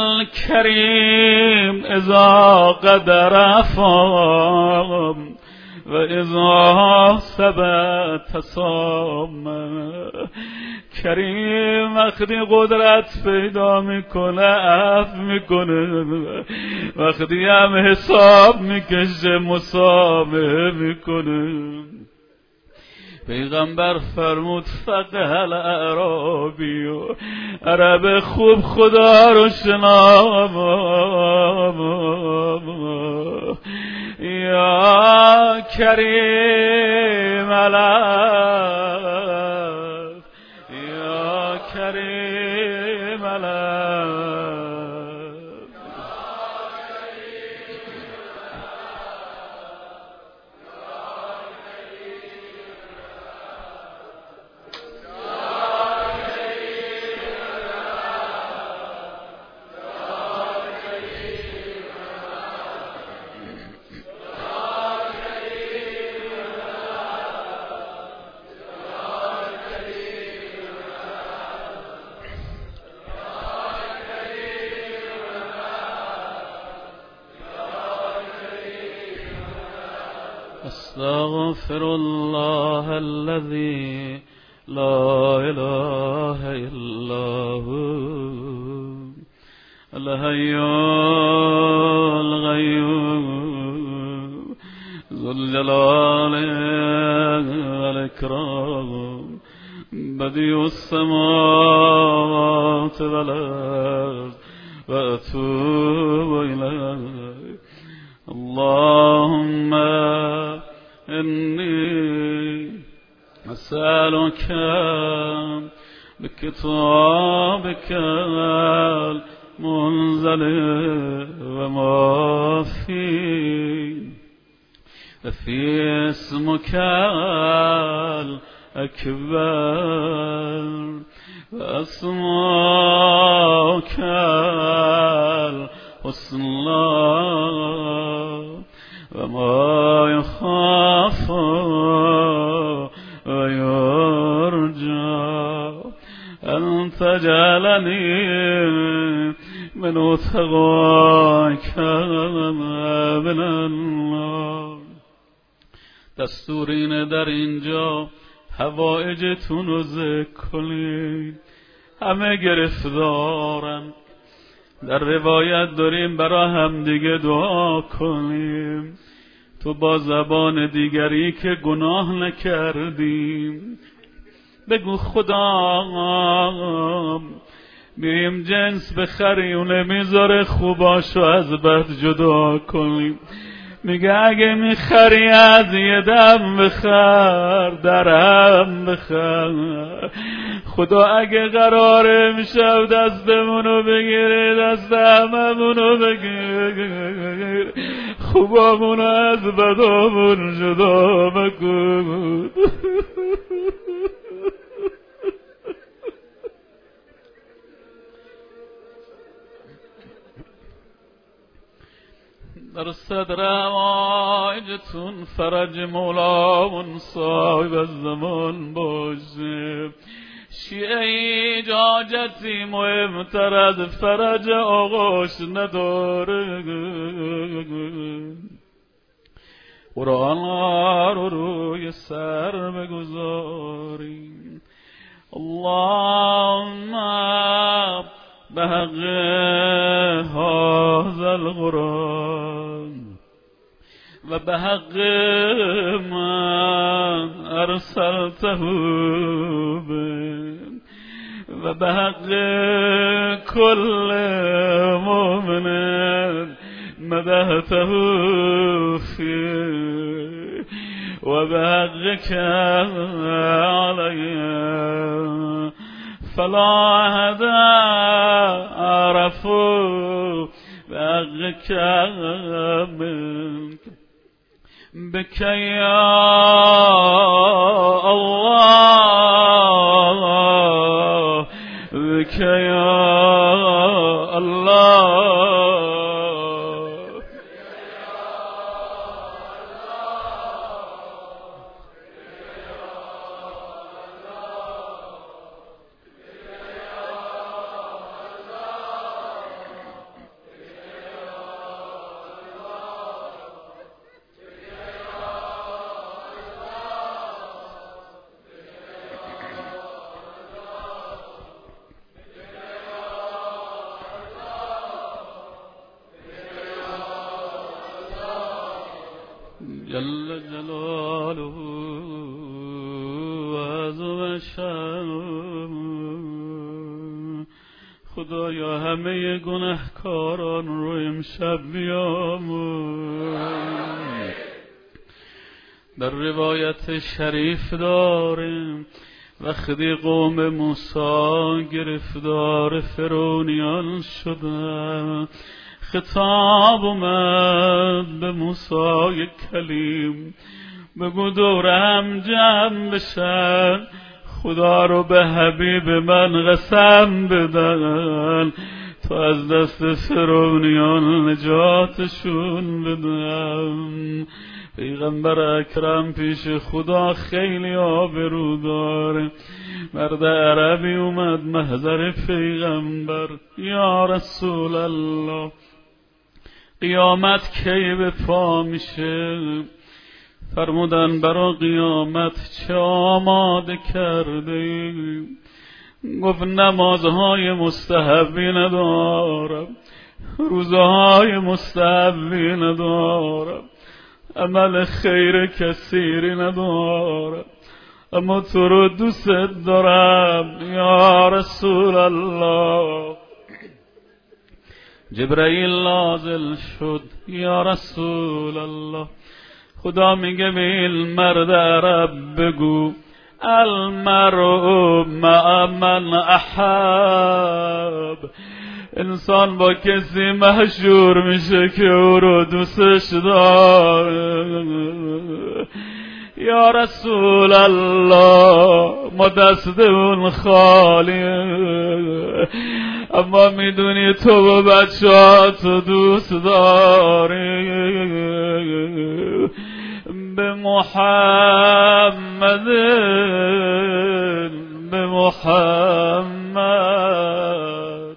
الکریم اذا قدر افام و اذا ثبت تصام. کریم وقتی قدرت پیدا میکنه عفو میکنه، وقتی هم حساب میکشه مسامحه میکنه. پیغمبر فرمود فقه الاعرابی، عرب خوب خدا رو شناس. یا کریم الف، یا کریم الف. استغفر الله الذي لا اله الا هو الحي القيوم ذو الجلال والاكرام بديع السماوات والارض واتوب اليه. اللهم إني أسألك بكتابك المنزل وما فيه وفي اسمك الأكبر وأسماك الحسنى وما يخاف ويرجى أن تجعلني من اتقاك من النار. دستور اینه در اینجا حوائجتون رو ذکر کنید. همه گرفتارن، در روایت داریم برای هم دیگه دعا کنیم. تو با زبان دیگری که گناه نکردیم بگو خدا بریم جنس بخری و نمیذاره خوباشو از بد جدا کنیم. میگه اگه میخری از یه دم بخر درم بخر. خدا اگه قراره میشه دستمونو بگیره دست هممونو بگیر، خوبامونو از بدامون جدا بکن. در صدر حوائجتون فرج مولاون صاحب الزمان باشه. شیعه حاجتی مهمتر از فرج آقاش نداره. قرآن رو روی سر بگذاریم. اللهم به حق هذا القرآن و به حق من ارسلته به و به حق کل مؤمن مدحته فيه و به حقك علیه فلا أحد أعرف بحقك منك بك يا الله بك يا الله. جل جلاله و عظم شأنه. خدایا همه گناهکاران رو امشب بیامرز. در روایت شریف داریم وقتی قوم موسی گرفتار فرعونیان شدن خطاب اومد به موسی کلیم بگو دور هم جمع بشن خدا رو به حبیب من قسم بدن تا از دست فرعونیان نجاتشون بدن. پیغمبر اکرم پیش خدا خیلی آبرو داره. مرد عربی اومد محضر پیغمبر یا رسول الله قیامت کی به پا میشه؟ فرمودن برای قیامت چه آماده کرده؟ گفت نمازهای مستحبی ندارم، روزهای مستحبی ندارم، عمل خیر کثیری ندارم، اما تو رو دوست دارم یا رسول الله. جبرائیل نازل شد یا رسول الله. خدا میگه به این مرد عرب بگو المرء مع من احب. انسان با کسی محشور میشه که او رو دوستش داره. یا رسول الله ما دستمون خالیه اما میدونی تو و بچه‌هاتو دوست داری. به محمد به محمد.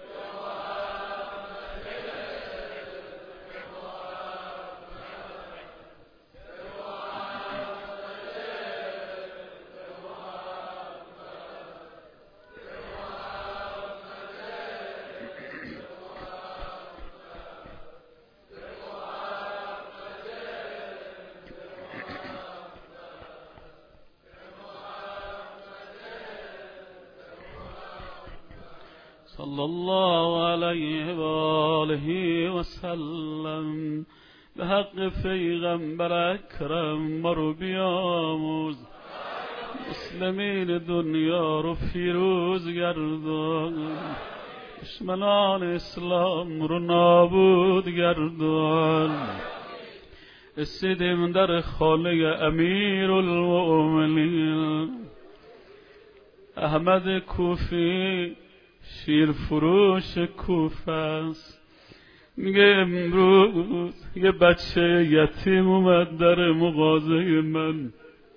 صلی الله علیه و آله و سلم. به حق پیغمبر اکرم ما رو بیاموز، مسلمین دنیا رو پیروز گردان، دشمنان اسلام رو نابود گردان. رسیدیم در خانه امیر المؤمنین احمد کوفی، شیر فروش کوفه است. میگه امروز یه بچه یتیم اومد در مغازه من،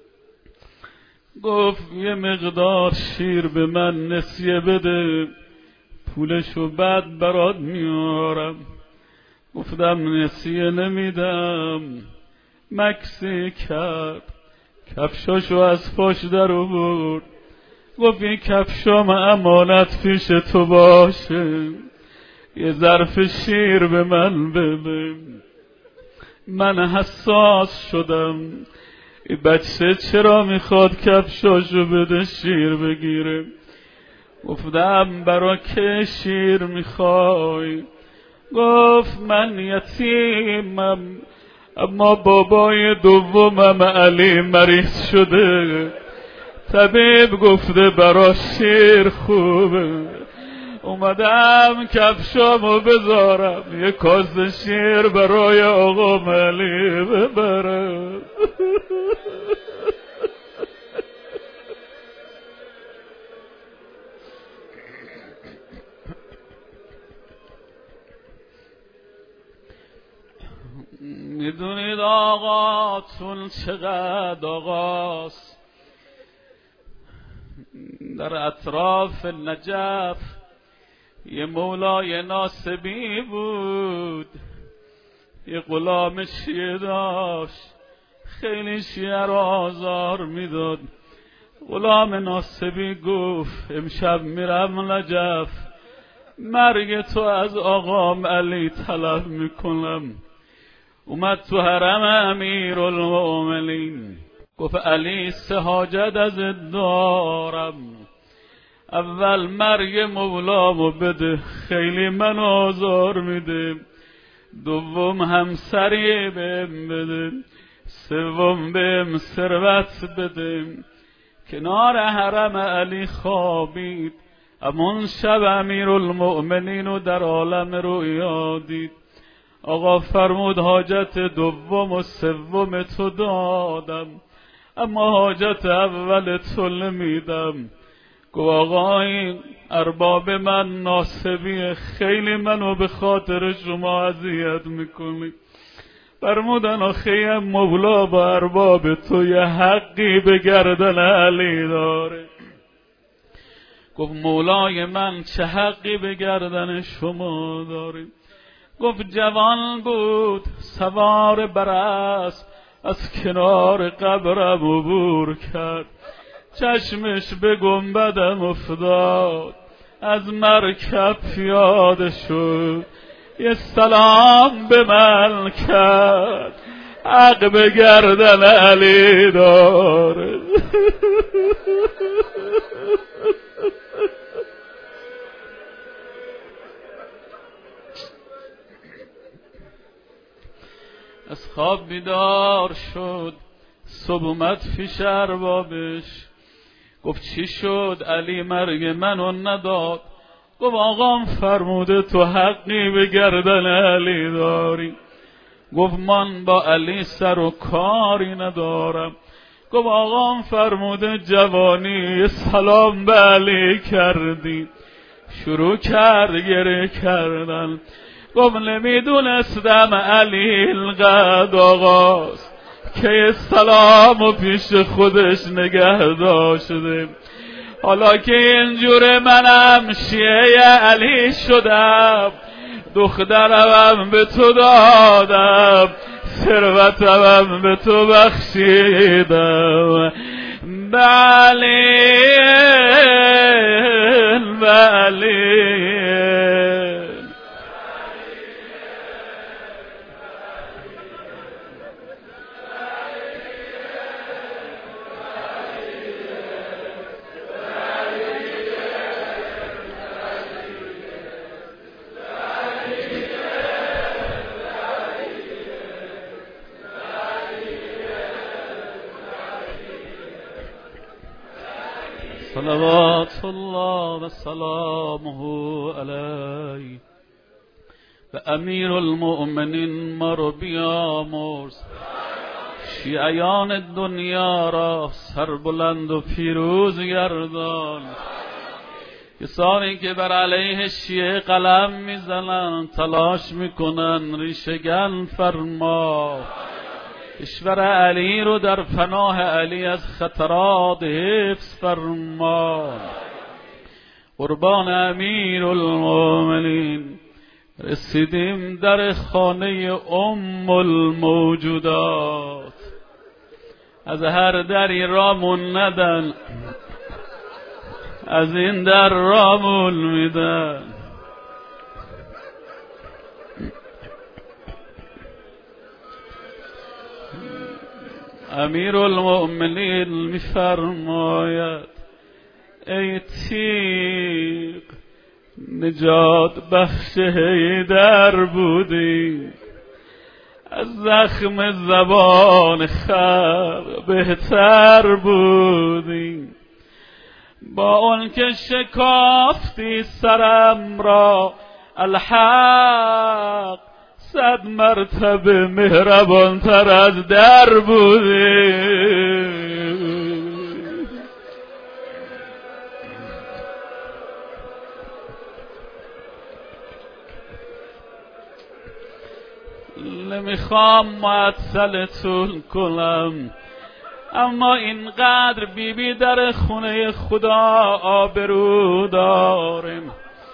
گفت یه مقدار شیر به من نسیه بده، پولشو بعد برات میارم. گفتم نسیه نمیدم. مکسی کرد، کفشاشو از پاش در آورد، گفت این کفشام امانت پیش تو باشه، یه ظرف شیر به من بده. من حساس شدم، این بچه چرا میخواد کفشاشو بده شیر بگیره؟ گفتم برا که شیر میخوای؟ گفت من یتیمم، اما بابای دومم علی مریض شده، طبیب گفته برا شیر خوبه. اومدم کفشامو بذارم یه کاسه شیر برای آقا علی ببرم. میدونید آقاتون چقدر آقاست؟ در اطراف نجف یه مولای ناصبی بود، یه غلام شیعه داشت، خیلی شیعه را آزار میداد. غلام ناصبی گفت امشب میرم نجف، مرگ تو از آقام علی طلب میکنم. اومد تو حرم امیر المؤمنین، گفت علی سه حاجت از دارم، اول مرگ مولامو بده، خیلی من آزار میده. دوم همسری بهم بده. سوم بهم ثروت بده. کنار حرم علی خوابید. امون شب امیر المؤمنین رو در عالم رویا دید. آقا فرمود حاجت دوم و سوم تو دادم، اما حاجت اول تو نمیدم. گفت آقا این ارباب من ناصبی، خیلی منو به خاطر شما اذیت میکنی. فرمودن آخه مولا با ارباب تو یه حقی به گردن علی داره. گفت مولای من چه حقی به گردن شما داره؟ گفت جوان بود، سوار بر اسب، از کنار قبرم عبور کرد، چشمش به گنبدم افتاد، از مرکب پیاده شد، یه سلام به من کرد، حق به گردن علی داره. از خواب بیدار شد، صبح اومد پیش اربابش، گفت چی شد؟ علی مرگ منو نداد. گفت آقام فرموده تو حقی به گردن علی داری. گفت من با علی سر و کاری ندارم. گفت آقام فرموده جوانی سلام به علی کردی. شروع کرد گریه کردن. گفت نمیدونستم علی القد آقاست که سلام و پیش خودش نگه داشته. حالا که اینجور منم شیعه علی شدم، دخترم به تو دادم، ثروتم به تو بخشیدم، بلی بلی. صلوات الله و سلامه علیه و امیر المؤمنین ما رو بیامرز، شیعیان دنیا را سربلند و پیروز گردان، کسانی که بر علیه شیعه قلم میزنن تلاش میکنن ریشه‌گن فرما، کشور علی رو در پناه علی از خطرات حفظ فرما. قربان امیر المؤمنین رسیدیم در خانه ام الموجودات، از هر دری رامون ندن، از این در رامون میدن. امیر المؤمنین میفرماید ای تیغ نجات بخش حیدر بودی، از زخم زبان خر بهتر بودی، با اون که شکافتی سرم را الحق صد مرتبه مهربان تر از در بودی. نمیخوام معطلتون کنم، اما اینقدر بی بی در خونه خدا آبرو داریم.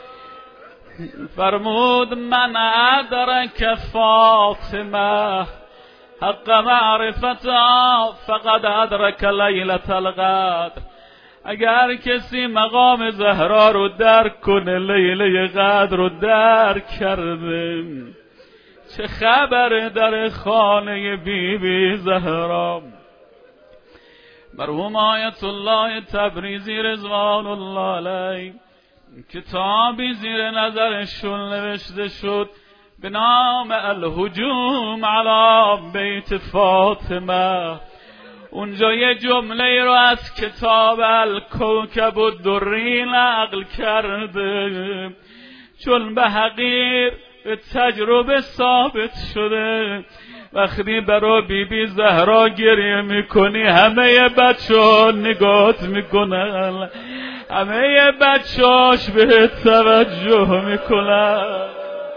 فرمود من ادرک فاطمه حق معرفتها فقد ادرک لیلة القدر. اگر کسی مقام زهرا رو درک کنه لیله قدر رو درک کرده. چه خبر در خانه بی بی زهرا؟ مرحوم آیت الله تبریزی رضوان الله علیه کتابی زیر نظرشون نوشته شد به نام الهجوم علی بیت فاطمه. اونجا یه جمله رو از کتاب الکوکب الدری نقل کرده، چون به حقیر به تجربه ثابت شده وقتی برای بی بی زهرا گریه میکنی همه بچه ها نگات میکنن، همه بچه هاش به توجه میکنن.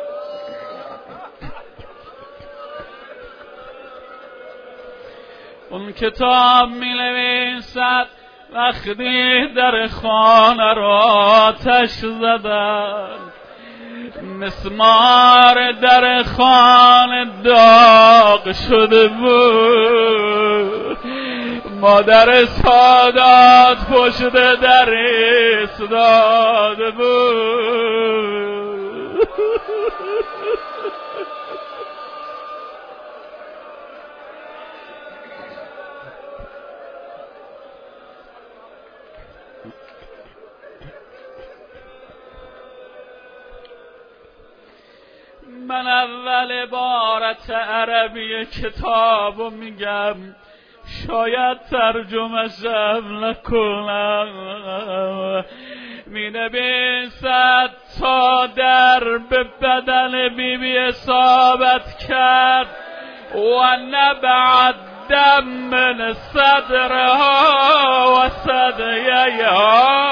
اون کتاب مینویسد وقتی در خانه را آتش زدن، مسمار در خانه داغ شده بود، مادر سادات پشت در ایستاده بود. من اول عبارت عربی کتابو میگم، شاید ترجمه شم نکنم. می نویسد تا در به بدن بی بی اصابت کرد و نبعد دم من صدرها و صدیها.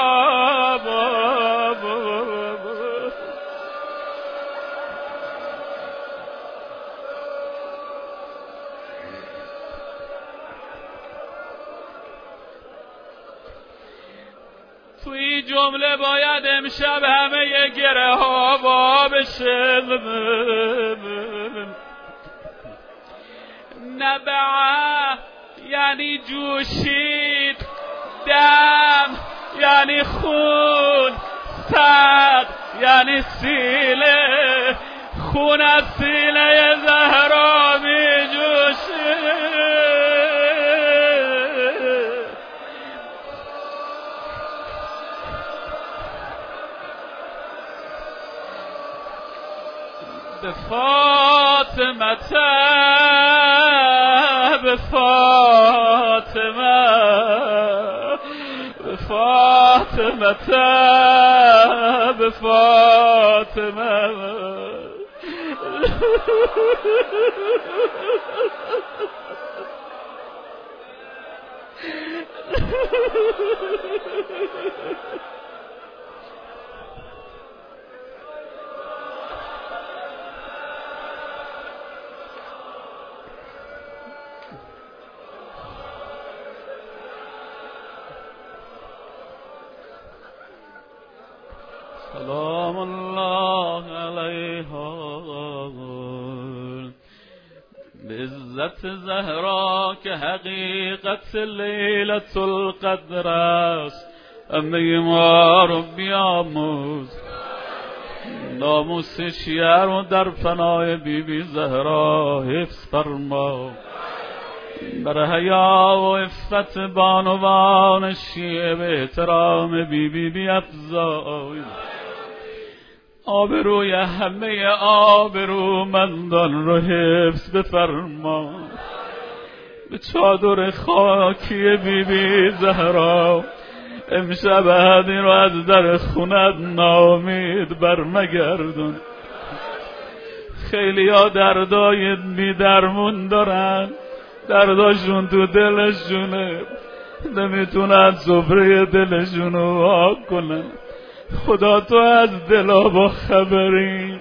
جمله باید امشب همه گره ها وا بشه. نبع یعنی جوشید، دم یعنی خون، صد یعنی سیله، خون از سیله زهرا می جوشه. به فاطمه به فاطمه به فاطمه به فاطمه سلام الله علیها به عزت زهرا که حقیقت لیلت القدر است. امه ما رو بیاموز، ناموس شیعه رو در فنای بی بی زهرا حفظ فرما. بر حیا و عفت بانوان شیعه به احترام بی بی بی افزای. آبروی همه آبرومندان رو حفظ بفرما. به چادر خاکی بی بی زهرا امشب هدی رو از در خونت نامید برمگردون. خیلی ها دردای بی درمون دارن، درداشون تو دلشونه، نمیتونن سفره دلشون رو آب کنن. خدا تو از دلا با خبری،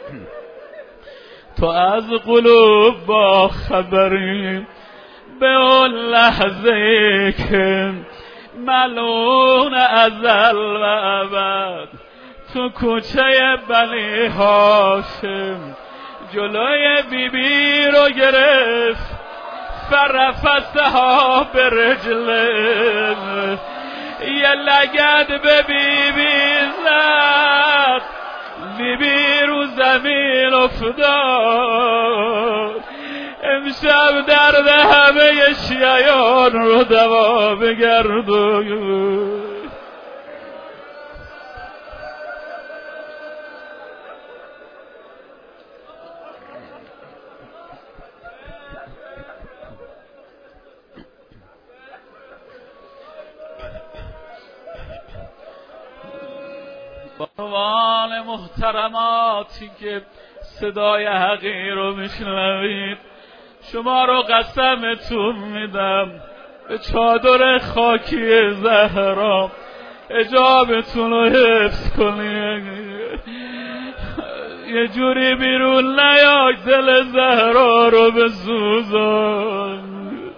تو از قلوب با خبری. به اون لحظه که ملعون ازل و ابد تو کوچه بنی هاشم جلوی بی بی رو گرفت، فرفستها به رجله، یه لگد به بی بی زد، بی بی رو زمین افتاد. امشب درد همه شیعیان رو دوا بگردون. بانوان محترماتی که صدای حقی رو میشنوید، شما رو قسمتون میدم به چادر خاکی زهرا حجابتون رو حفظ کنید. یه جوری بیرون نیاید دل زهرا رو بسوزان.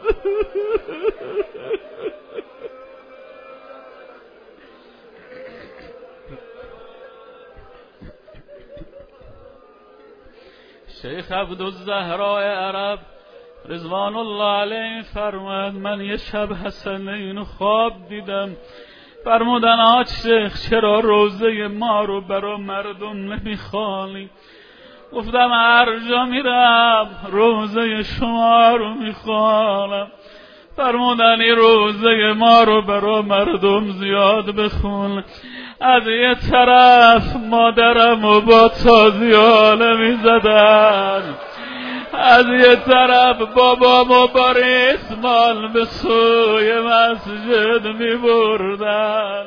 شیخ عبدالزهراء عرب رضوان الله علیه فرمود من یه شب حسنین خواب دیدم. فرمودن آج شیخ چرا روزه ما رو برا مردم نمیخوانی؟ گفتم هر جا میرم روزه شما رو میخوانم. فرمودن این روزه ما رو برا مردم زیاد بخون. از یه طرف مادرم و با تازیانه میزدن، از یه طرف بابام و با ریسمان به سوی مسجد می بردن.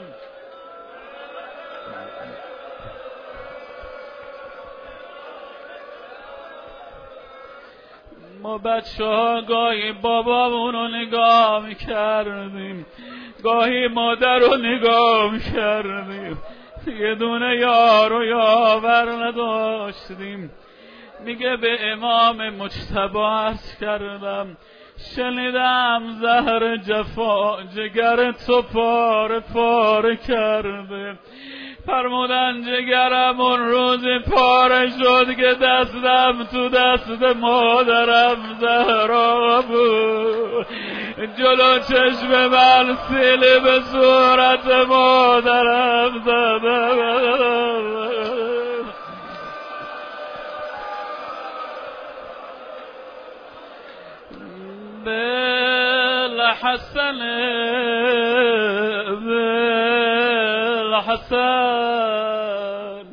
ما بچه ها گاهی بابامون رو نگاه می کردیم، گاهی مادر رو نگاه می کردیم، یه دونه یار و یاور نداشتیم. میگه به امام مجتبی عرض کردم شنیدم زهر جفا جگر تو پاره پاره کرده. فرمودن جگرم اون روزی پاره شد که دستم تو دست مادرم زهرا بود. جلو چشم من سیلی به صورت مادرم زده. بالحسن بالحسن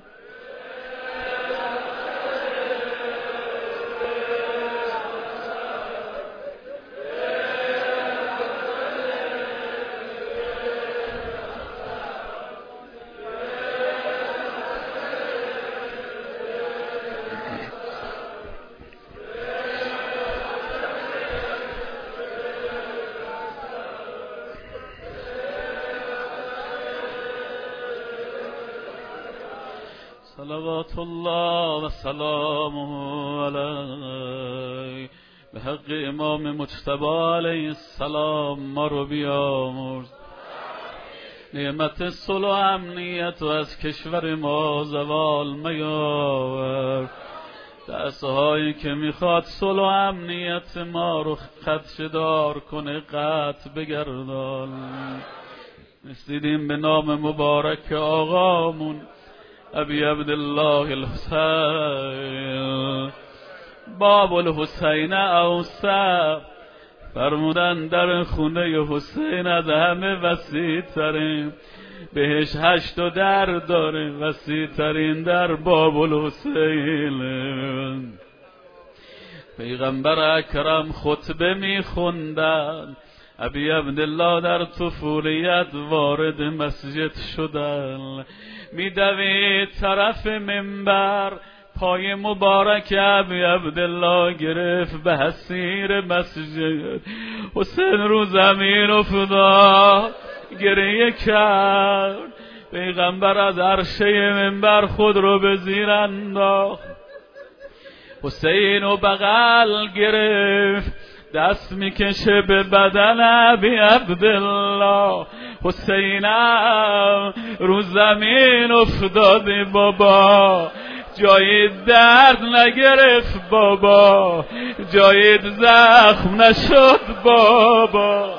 صلوات الله و سلامه علیه. به حق امام مجتبی علیه السلام ما رو بیامرز. نعمت صلح و امنیت و از کشور ما زوال میاور. دستهایی که میخواد صلح و امنیت ما رو خدشه‌دار کنه قطع بگردان. رسیدیم به نام مبارک آقامون ابی عبدالله الحسین باب الحسین اوسع. فرمودن در خونه حسین از همه وسیع ترین، بهش هشت و در داره، وسیع ترین در باب الحسین. پیغمبر اکرم خطبه میخوندن، ابی عبدالله در طفولیت وارد مسجد شدن. میدوید طرف منبر، پای مبارک ابی عبدالله گرفت به حصیر مسجد. حسین رو زمین افتاد گریه کرد. پیغمبر از عرشه منبر خود رو به زیر انداخت. حسین رو بغل گرفت، دست میکشه به بدن ابی عبدالله. حسینم رو زمین افتاده بابا، جای درد نگرفت بابا، جای زخم نشد بابا.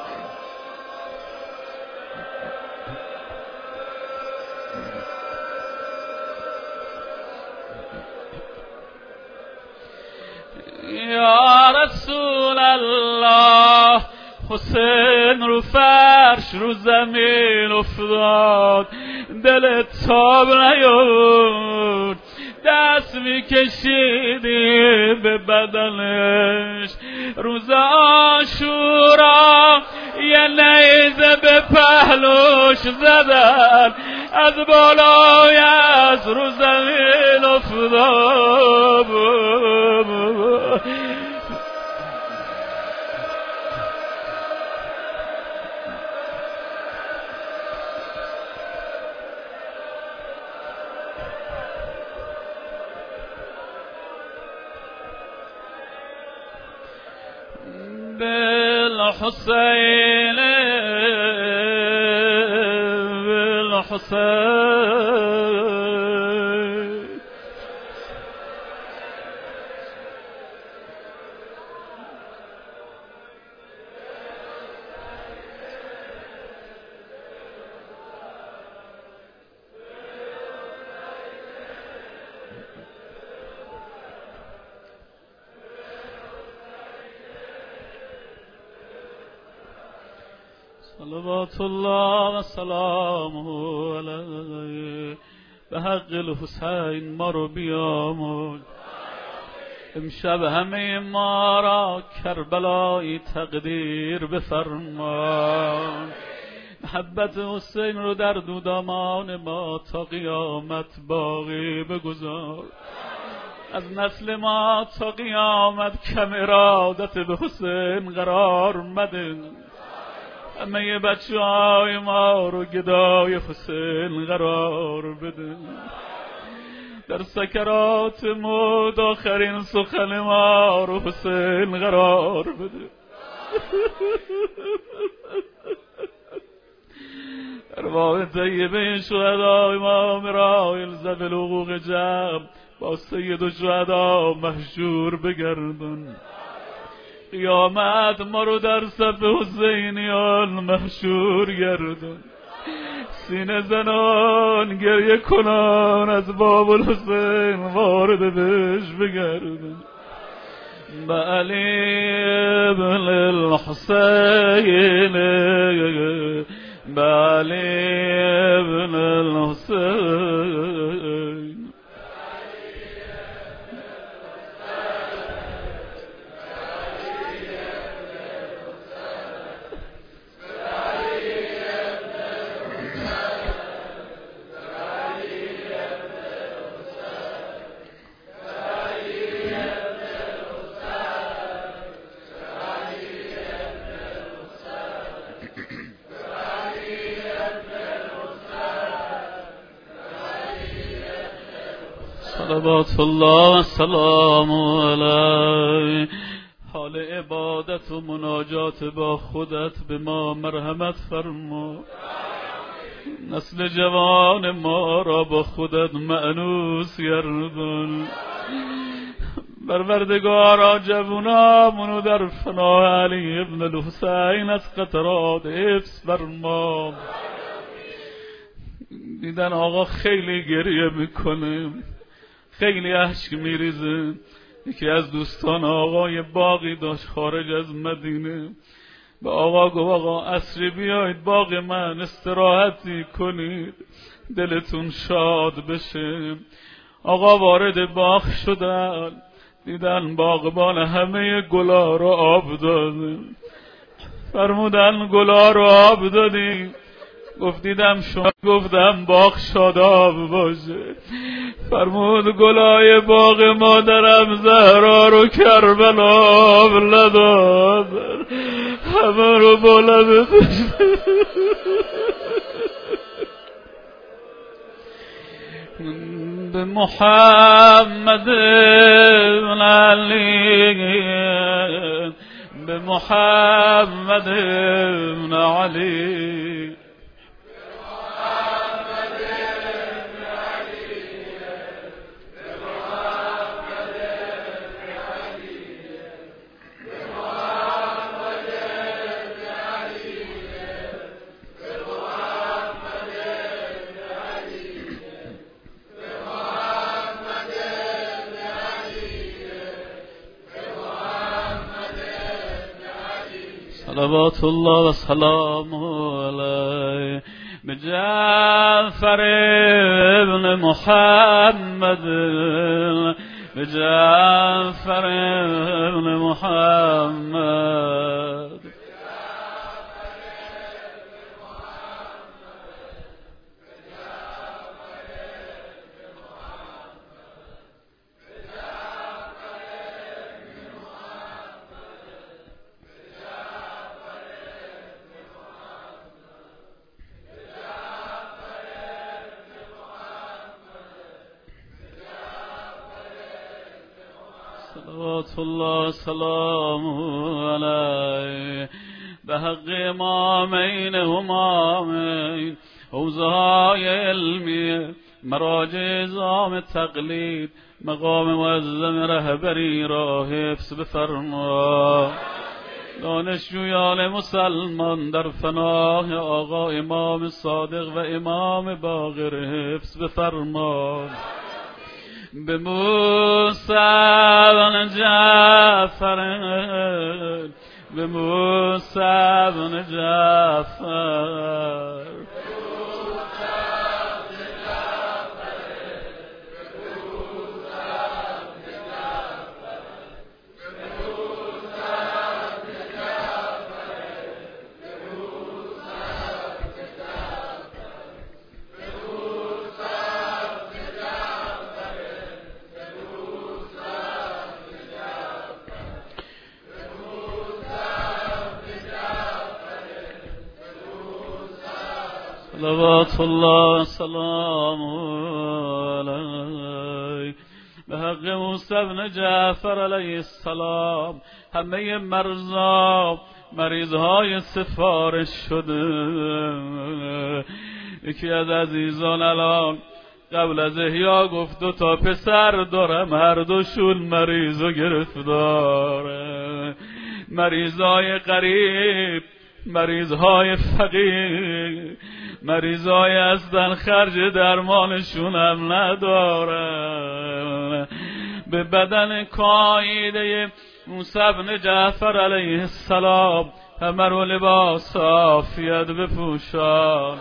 یا رسول الله، حسین رو فرش رو زمین افتاد، دل تاب نیاد. دست میکشیدی به بدنش. روز عاشورا یه نیزه به پهلوش زدن، از بالای از رو زمین افتاد. بالحسین بالحسین صلوات الله و سلامه علیه. به حق الحسین ما رو بیامرز. امشب همه ما را کربلایی تقدیر بفرما. محبت حسین رو در دودمان ما تا قیامت باقی بگذار. از نسل ما تا قیامت کم ارادت به حسین قرار مده. همه بچه های ما رو گدای حسین قرار بده. در سکرات موت آخرین سخن ما رو حسین قرار بده. ارواح طیبه شهدا امام رائل زب الحقوق جمع با سید و شهدا محشور بگردن. قیامت ما رو در صف حسینیان محشور گردن. سینه زنان گریه کنان از باب الحسین وارد بهش بگردن. به علی بن الحسین، به علی بن الحسین. صلوات الله و سلام علیه. حال عبادت و مناجات با خودت به ما مرحمت فرما. نسل جوان ما را با خودت مأنوس گردان. پروردگارا جوانامونو در فنای علی ابن الحسین از قطرات حفظ فرما. دیدن آقا خیلی گریه میکنه، خیلی اشک میریزه. یکی از دوستان آقای باقی داشت خارج از مدینه، به آقا گفت آقا عصری بیایید باغ من استراحتی کنید دلتون شاد بشه. آقا وارد باغ شدن، دیدن باغبان همه گلا رو آب داده. فرمودن گلا رو آب دادی؟ گفت دیدم شما گفتم باغ شاداب باشه. فرمود گلای باغ مادرم زهرا رو کربلا نداد، همه رو بلد به محمد بن علی، به محمد بن علی. صلوات الله و سلام علیه. به جعفر ابن محمد، به جعفر ابن محمد. صلوات الله سلام علیه. به حق امامین همامین، حوزه‌های علمی مراجع نظام تقلید، مقام معظم رهبری را حفظ بفرما. دانشجویان مسلمان در فنای آقا امام صادق و امام باقر حفظ بفرما. به موسی بن جعفر، به موسی بن جعفر. صلوات الله سلام علیه. به حق موسی بن جعفر علیه السلام همه مرزا مریضهای سفارش شده. یکی از عزیزان الان قبل از احیا گفت دو تا پسر دارم، هر دوشون مریض و گرفتاره. مریضای غریب، مریضهای فقیر، مریضای هستن خرج درمانشون هم ندارن. به بدن کاییده موسی بن جعفر علیه السلام همه رو لباس عافیت بپوشان.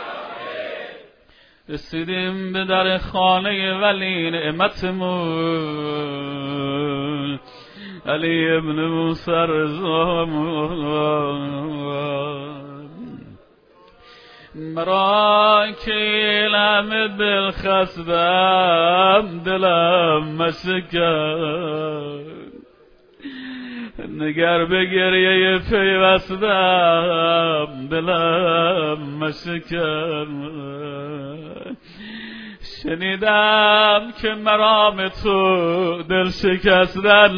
رسیدیم به در خانه ولی نعمتمون علی ابن موسی رضا. مرا که لم دل خستم دلم مشکن، نگر به گریه پیوستم دلم مشکن. شنیدم که مرام تو دل شکستن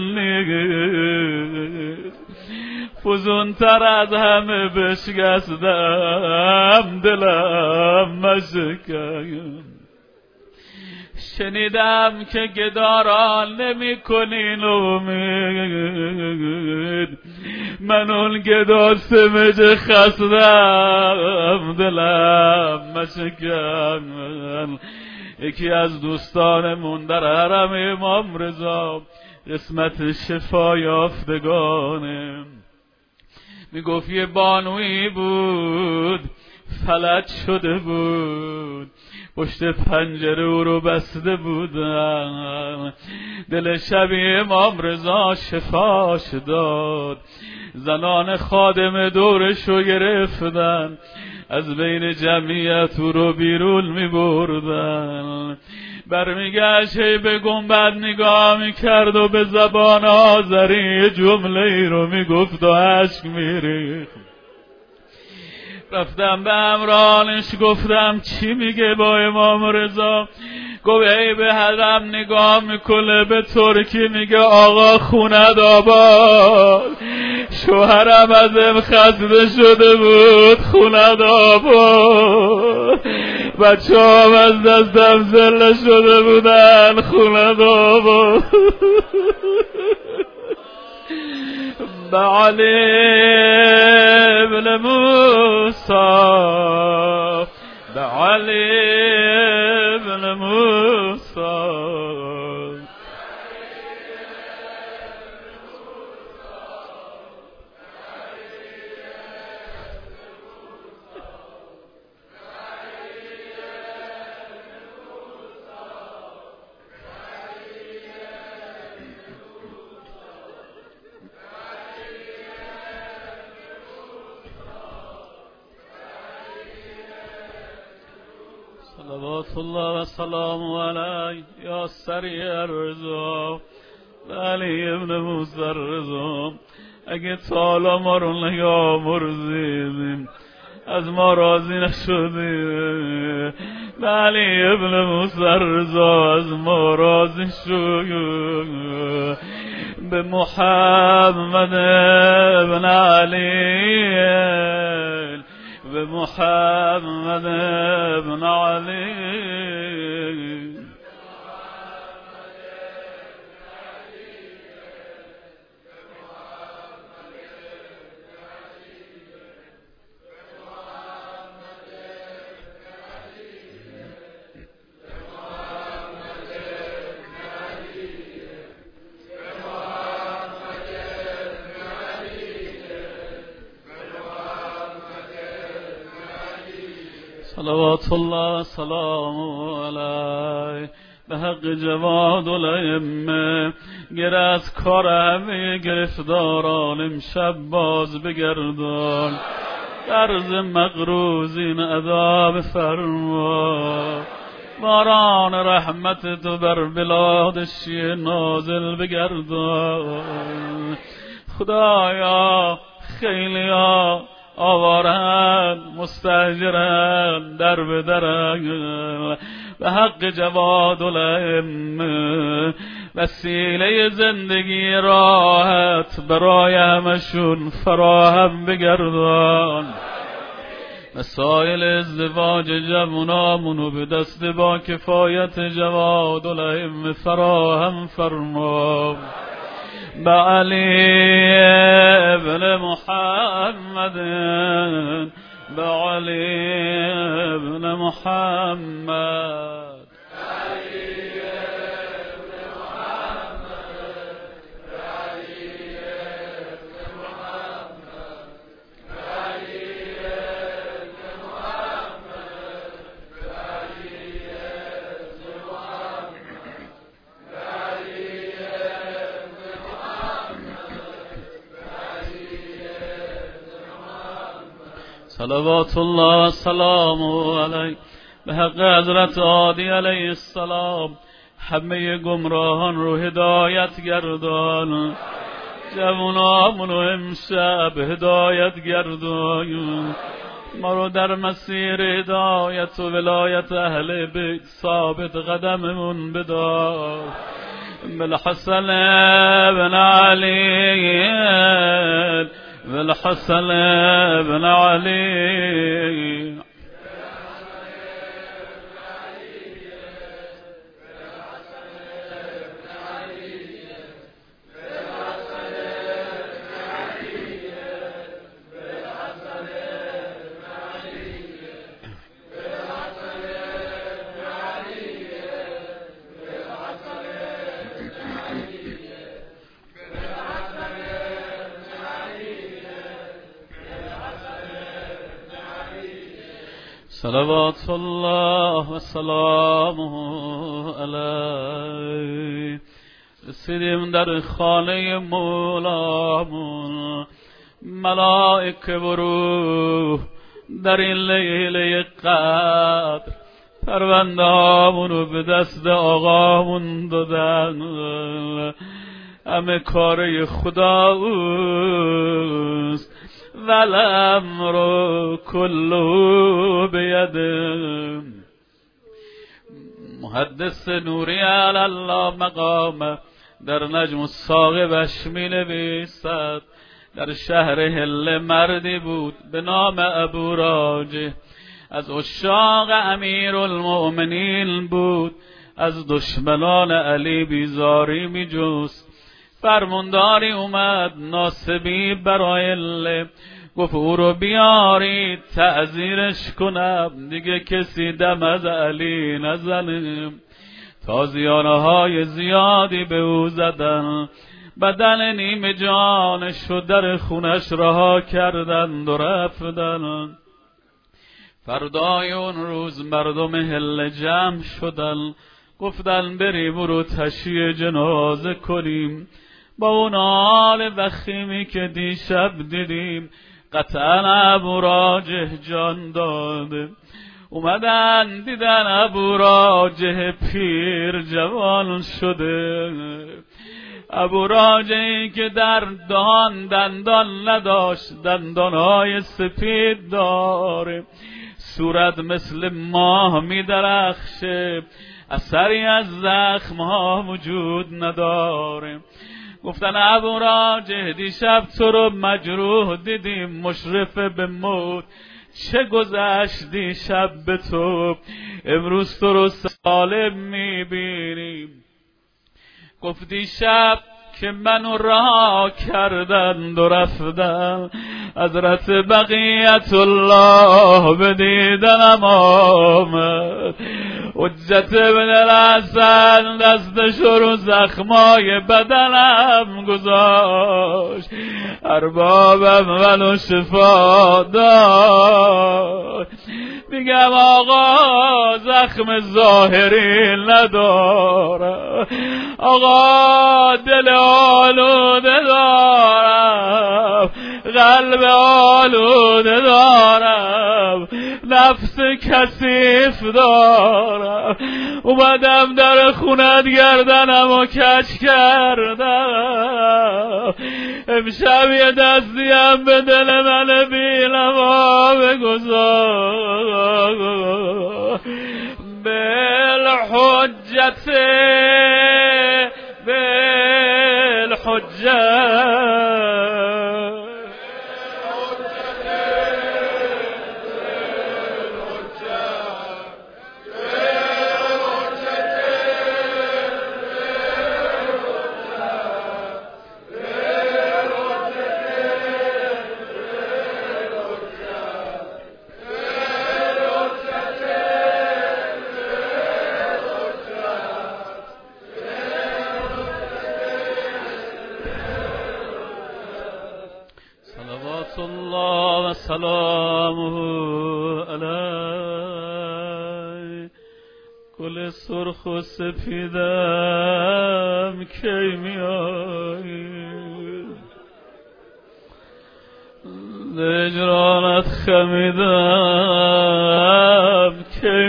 نیست، فزونتر از همه بشکستم دلم مشکن. شنیدم که گداران نمی کنین امید، من اون گدا سمج خستم دلم مشکن. یکی از دوستانمون در حرم امام رضا قسمت شفا یافتگانه میگفت یه بانویی بود فلج شده بود، پشت پنجره او رو بسته بودن. دل شبیه امام رضا شفاش داد، زنان خادم دورش رو گرفتن، از بین جمعیت او رو بیرون می بردن. برمیگشت به گنبد نگاه میکرد و به زبان آذری جمله ای رو میگفت و اشک میریخت. رفتم به همراهانش گفتم چی میگه با امام رضا؟ گفت ای به حرم نگاه میکنه به ترکی میگه آقا خوند آباد، شوهرم ازم خسته شده بود خوند آباد، بچه هم از دستم زله شده بودن خوند آباد. به علی ابن موسی، به علی ابن موسی. صلوات الله و سلام علیه یا سریع الرضا علی ابن موسی رضا. اگه تا ما رو نیامرزیدیم از ما راضی نشدیم، علی ابن موسی رضا از ما راضی شد. به محمد ابن علی، به محمد ابن علی. صلوات الله سلام علیه. به حق جواد الائمه گر از کار همه گرفتاران امشب باز بگردان، درز مغروزین ادا بفرما، باران رحمت تو بر بلاد شیعه نازل بگردان. خدایا خیلی ها آوارن مستاجرن در بدرن به حق جواد الائمه وسیله زندگی راحت برای همشون فراهم بگردان. مسائل ازدواج جوانامونو به دست با کفایت جواد الائمه فراهم فرما. به علی ابن محمد به علی ابن محمد صلوات الله سلامه علیه به حق حضرت عادی علیه السلام همه گمراهان رو هدایت گردان. جوانامونو امشب هدایت گردان. ما رو در مسیر هدایت و ولایت اهل بیت ثابت قدممون بدار. بالحسن بن علی بالحسن بن علي صلوات الله و سلامه علیه. رسیدیم در خانه مولامون، ملائکه و روح در این لیله قدر پرونده‌هامونو به دست آقامون دادن. همه کار خدا اوست والامر کله بیده. محدث نوری علی الله مقام در نجم الثاقبش می نویسد در شهر هله مردی بود به نام ابو راجح، از عشاق امیر المؤمنین بود، از دشمنان علی بیزاری می جست. فرمانداری اومد ناسبی برای هله، گفت او رو بیارید تعزیرش کنم، دیگه کسی دم از علی نزنه. تازیانه های زیادی به او زدن، بدن نیمه جانش رو در خونش رها کردند و رفتن. فردای اون روز مردم هله جمع شدن، گفتن بریم او رو تشییع جنازه کنیم. با اون حال وخیمی که دیشب دیدیم قطعا ابو راجح جان داده. اومدن دیدن ابو راجح پیر جوان شده، ابو راجحی که در دهان دندان نداشت دندانهای سپید داره، صورت مثل ماه می درخشه، اثری از زخمها وجود نداره. گفتن ابو راجح دیشب تو رو مجروح دیدیم مشرف به موت، چه گذشت دیشب به تو، امروز تو رو سالم میبینیم. گفت دیشب که منو رها کردند و رفتن، حضرت بقیت الله به دیدنم آمد. حجت ابن الحسن دستش رو زخمای بدنم گذاشت، اربابم منو شفا داد. میگم آقا زخم ظاهری نداره، آقا دل آلوده دارم، قلب آلوده دارم، نفس کثیف دارم، اومدم در خونت گردنم و کج کردم، امشب یه دستیم به دل من بی‌نوا بگذار، بالحجت بالحجت الله و سلامه علی گل سرخ و سپیدم کی میایی، لجرانت خمیدم کی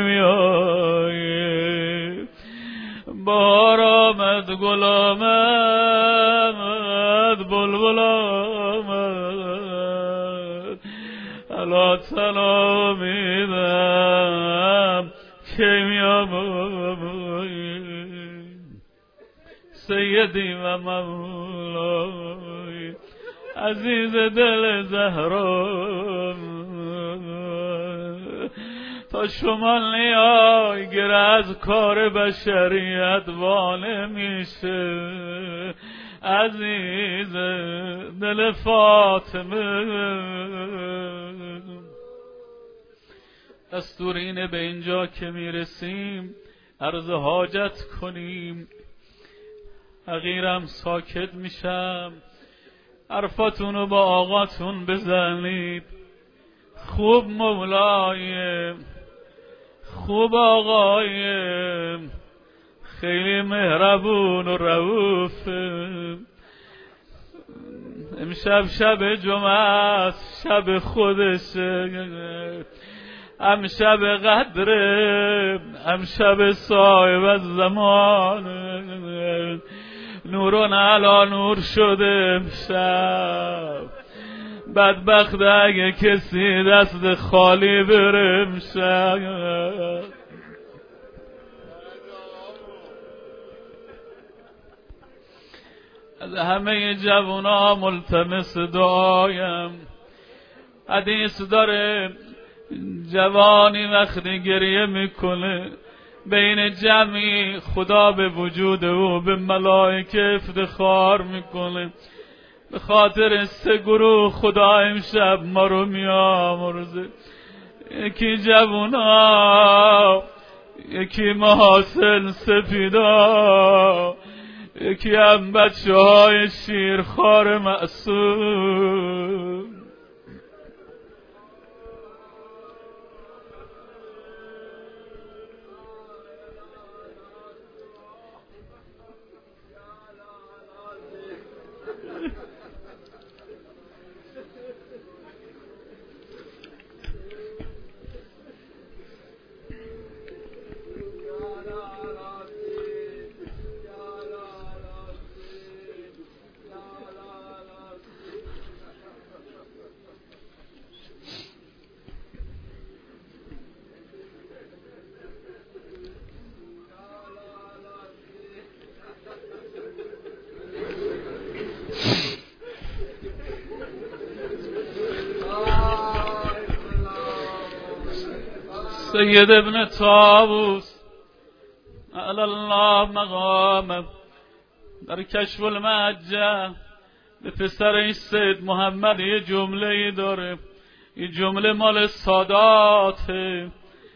میایی، بار آمد گل آمد بلبل آمد، الا سلامیدم کی میایی، سیدی و مولای عزیز دل زهرا، تا شما نیای گر از کار بشریت وانه میشه، عزیز دل فاطمه. دستور اینه به اینجا که میرسیم عرض حاجت کنیم، حقیرم ساکت میشم، حرفاتونو با آقاتون بزنید. خوب مولای، خوب آقای، خیلی مهربون و رؤوف. امشب شب جمعه است، شب خودشه، هم شب قدره، هم شب صاحب الزمان. نورون علا نور شده امشب، بدبخت اگه کسی دست خالی بره امشب. از همه جوونا ملتمس دعایم. حدیث داره جوانی وقتی گریه میکنه بین جمعی خدا به وجود او به ملائکه افتخار میکنه. به خاطر سه گروه خدا امشب ما رو میامرزه، یکی جوونا، یکی محاسن سپیدا، یکی هم بچه های شیرخوار معصوم. سید ابن طاووس علی الله مقام در کشف المحجه به پسر این سید محمد یه جمله داره، این جمله مال ساداته.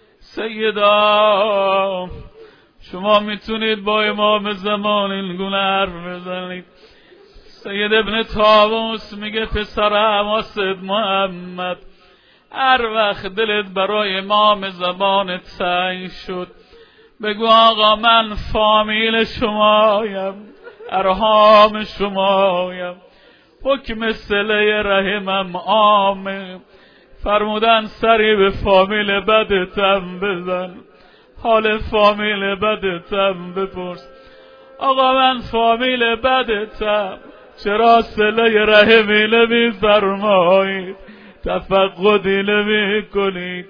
سیدا شما میتونید با امام زمان این گونه حرف بزنید. سید ابن طاووس میگه پسرم و سید محمد، هر وقت دلت برای امام زمان تنگ شد بگو آقا من فامیل شمایم، ارحام شمایم، حکم صله رحمم عامه، فرمودن سری به فامیل بدتم بزن، حال فامیل بدتم بپرس. آقا من فامیل بدتم، چرا صله رحمی نمی فرمایید، تفقدی نمی کنید؟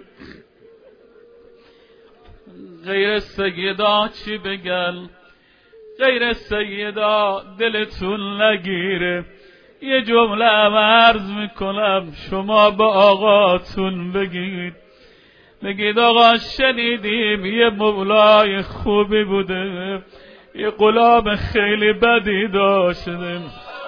غیر سیدا چی بگن؟ غیر سیدا دلتون نگیره، یه جمله هم عرض میکنم شما با آقاتون بگید. بگید آقا شنیدیم یه مولای خوبی بوده، یه غلام خیلی بدی داشته،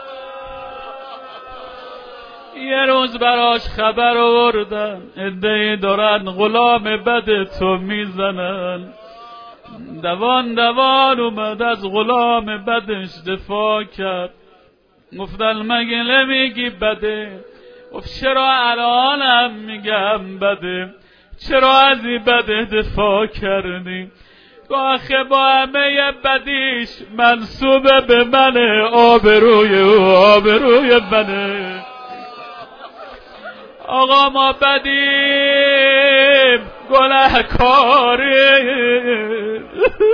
یه روز براش خبر آوردن عده‌ای دارن غلام بد تو میزنن. دوان دوان اومد از غلام بدش دفاع کرد. گفتن مگه نمیگی بده؟ گفت چرا الانم میگم بده؟ چرا از این بده دفاع کردی؟ آخه با همه بدیش منصوب به منه، آبروی او آبروی منه. آقا ما بدیم گناهکاریم،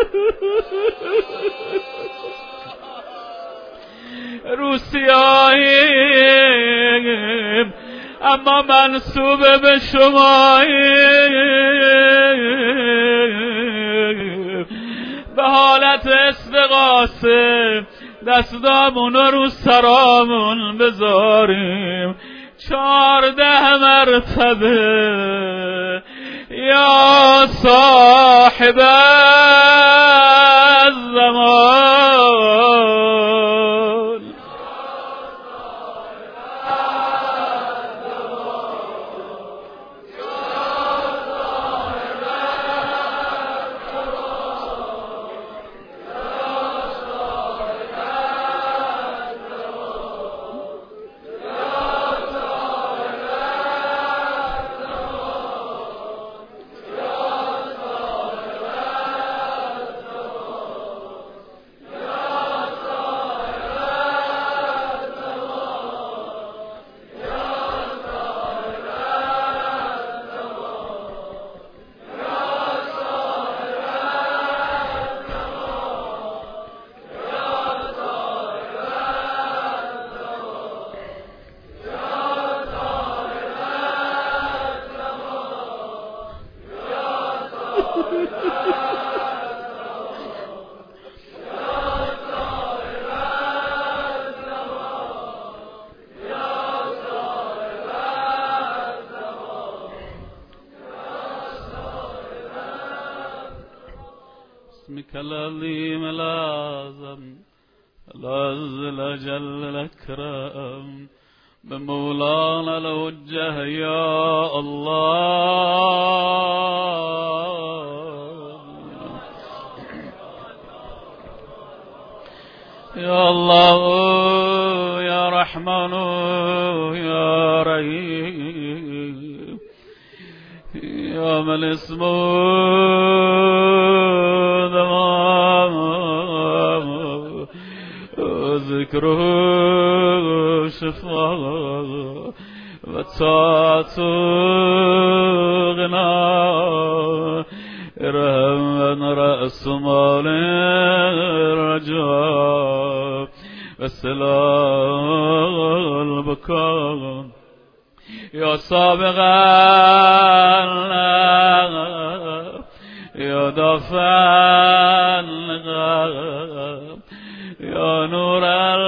روسیاییم اما منصوب به شماییم. به حالت استغاثه دستامون رو سرامون بذاریم چهارده مرتبه یا صاحب الزمان. باسمك العظيم الأعظم العز الأجل الأكرم بمولانا الوجه يا الله يا الله يا رحمن يا رحيم يا من اسمه ذكره شفاء وطاعته غنى ارحم رأس مال الرجاء والسلام البكاء يا سابقا يا دافعا يا نور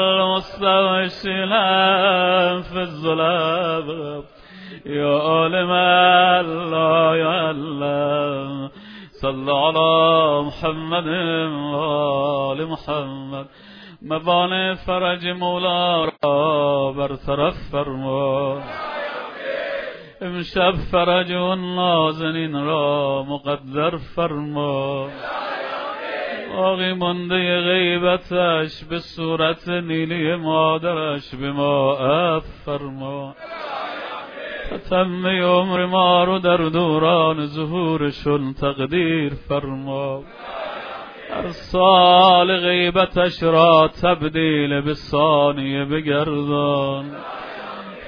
المستوشلا في الظلام يا عالم الله يا الله صل على محمد وآل محمد. مبان فرج مولا را برطرف فرما، امشب فرج النازنین را مقدر فرما، باقی مانده غیبتش به صورت نیلی مادرش به ما عفو فرما. تم عمر ما رو در دوران ظهورشون تقدیر فرما، هر سال غیبتش را تبدیل به ثانیه بگردان.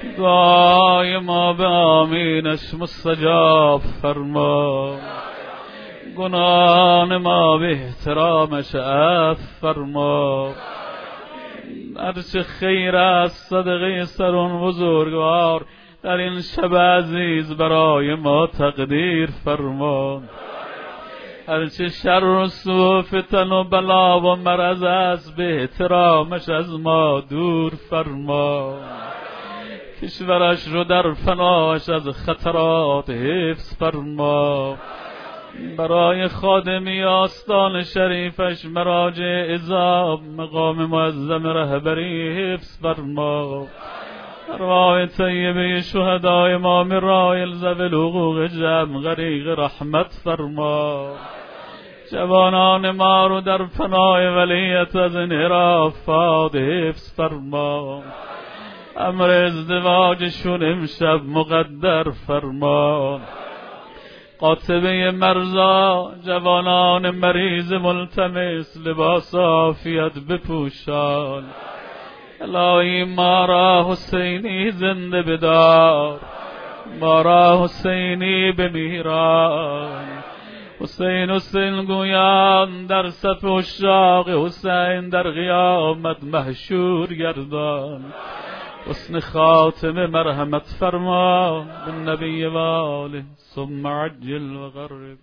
دعای ما به آمینش مستجاب فرما، گناهان ما به احترامش عفو فرما، هرچه خیر است صدقه سر اون بزرگوار در این شب عزیز برای ما تقدیر فرما، هرچه شر و سوء و فتن و بلا و مرض است به احترامش از ما دور فرما، کشورش رو در فناش از خطرات حفظ فرما، برای خادمی آستان شریفش مراجع عذاب مقام معظم رهبری حفظ فرما، ارواح طیبه شهدای امام رایل ذوی الحقوق جمع غریق رحمت فرما، جوانان ما رو در فنای ولیت از انحرافات حفظ فرما، امر ازدواجشون امشب مقدر فرما، قاطبه مرزا جوانان مریض ملتمس لباس عافیت بپوشان، الهی ما را حسینی زنده بدار، ما را حسینی بمیران، حسین حسین گویان در صف عشاق حسین در قیامت محشور گردان، حسن خاتمه مرحمت فرما بالنبی و آله ثم عجل و قرب.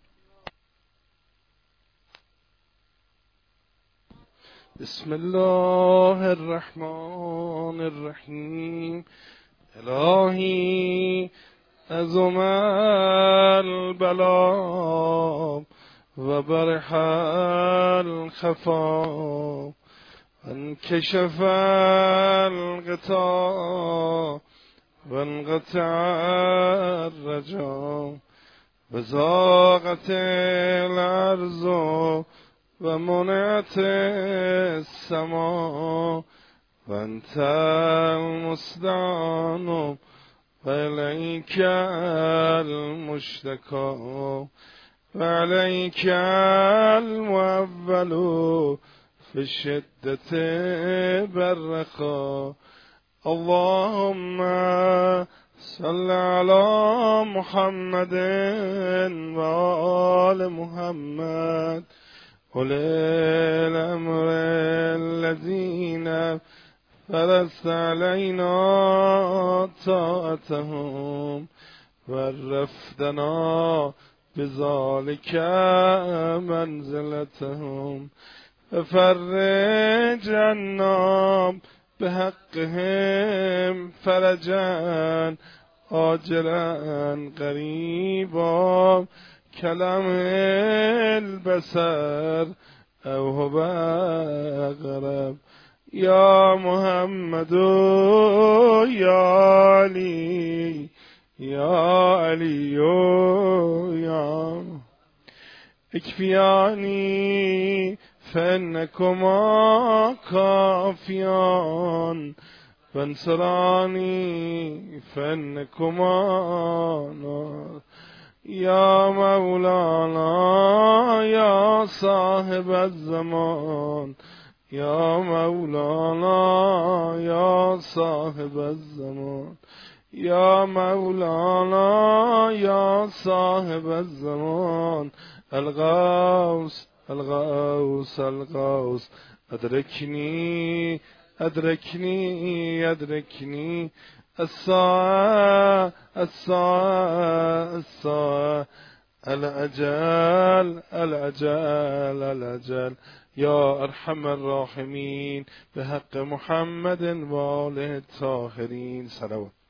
بسم الله الرحمن الرحیم. الهی عظم البلا و برح الخفا انکشف الغطاء وانقطع الرجا وزاغت الارض ومنعت السماء وانت المستعان وإليك المشتكى وعليك المؤول في الشدة بالرخاء. اللهم صل على محمد وآل محمد أولي الأمر الذين فرضت علينا طاعتهم وعرفتنا بذلك منزلتهم ففرج عنا بحقهم فرجا عاجلا قريبا كلمح البصر أو هو أقرب. يا محمد يا علي يا علي يا اكفياني فإنكما كافيان وانصراني فإنكما نار. يا مولانا يا صاحب الزمان يا مولانا يا صاحب الزمان يا مولانا يا صاحب الزمان الغوث الغوث الغوث أدركني أدركني أدركني الساعة الساعة الساعة الأجل الأجل الأجل. يا أرحم الراحمين بحق محمد وآله الطاهرين صلوات.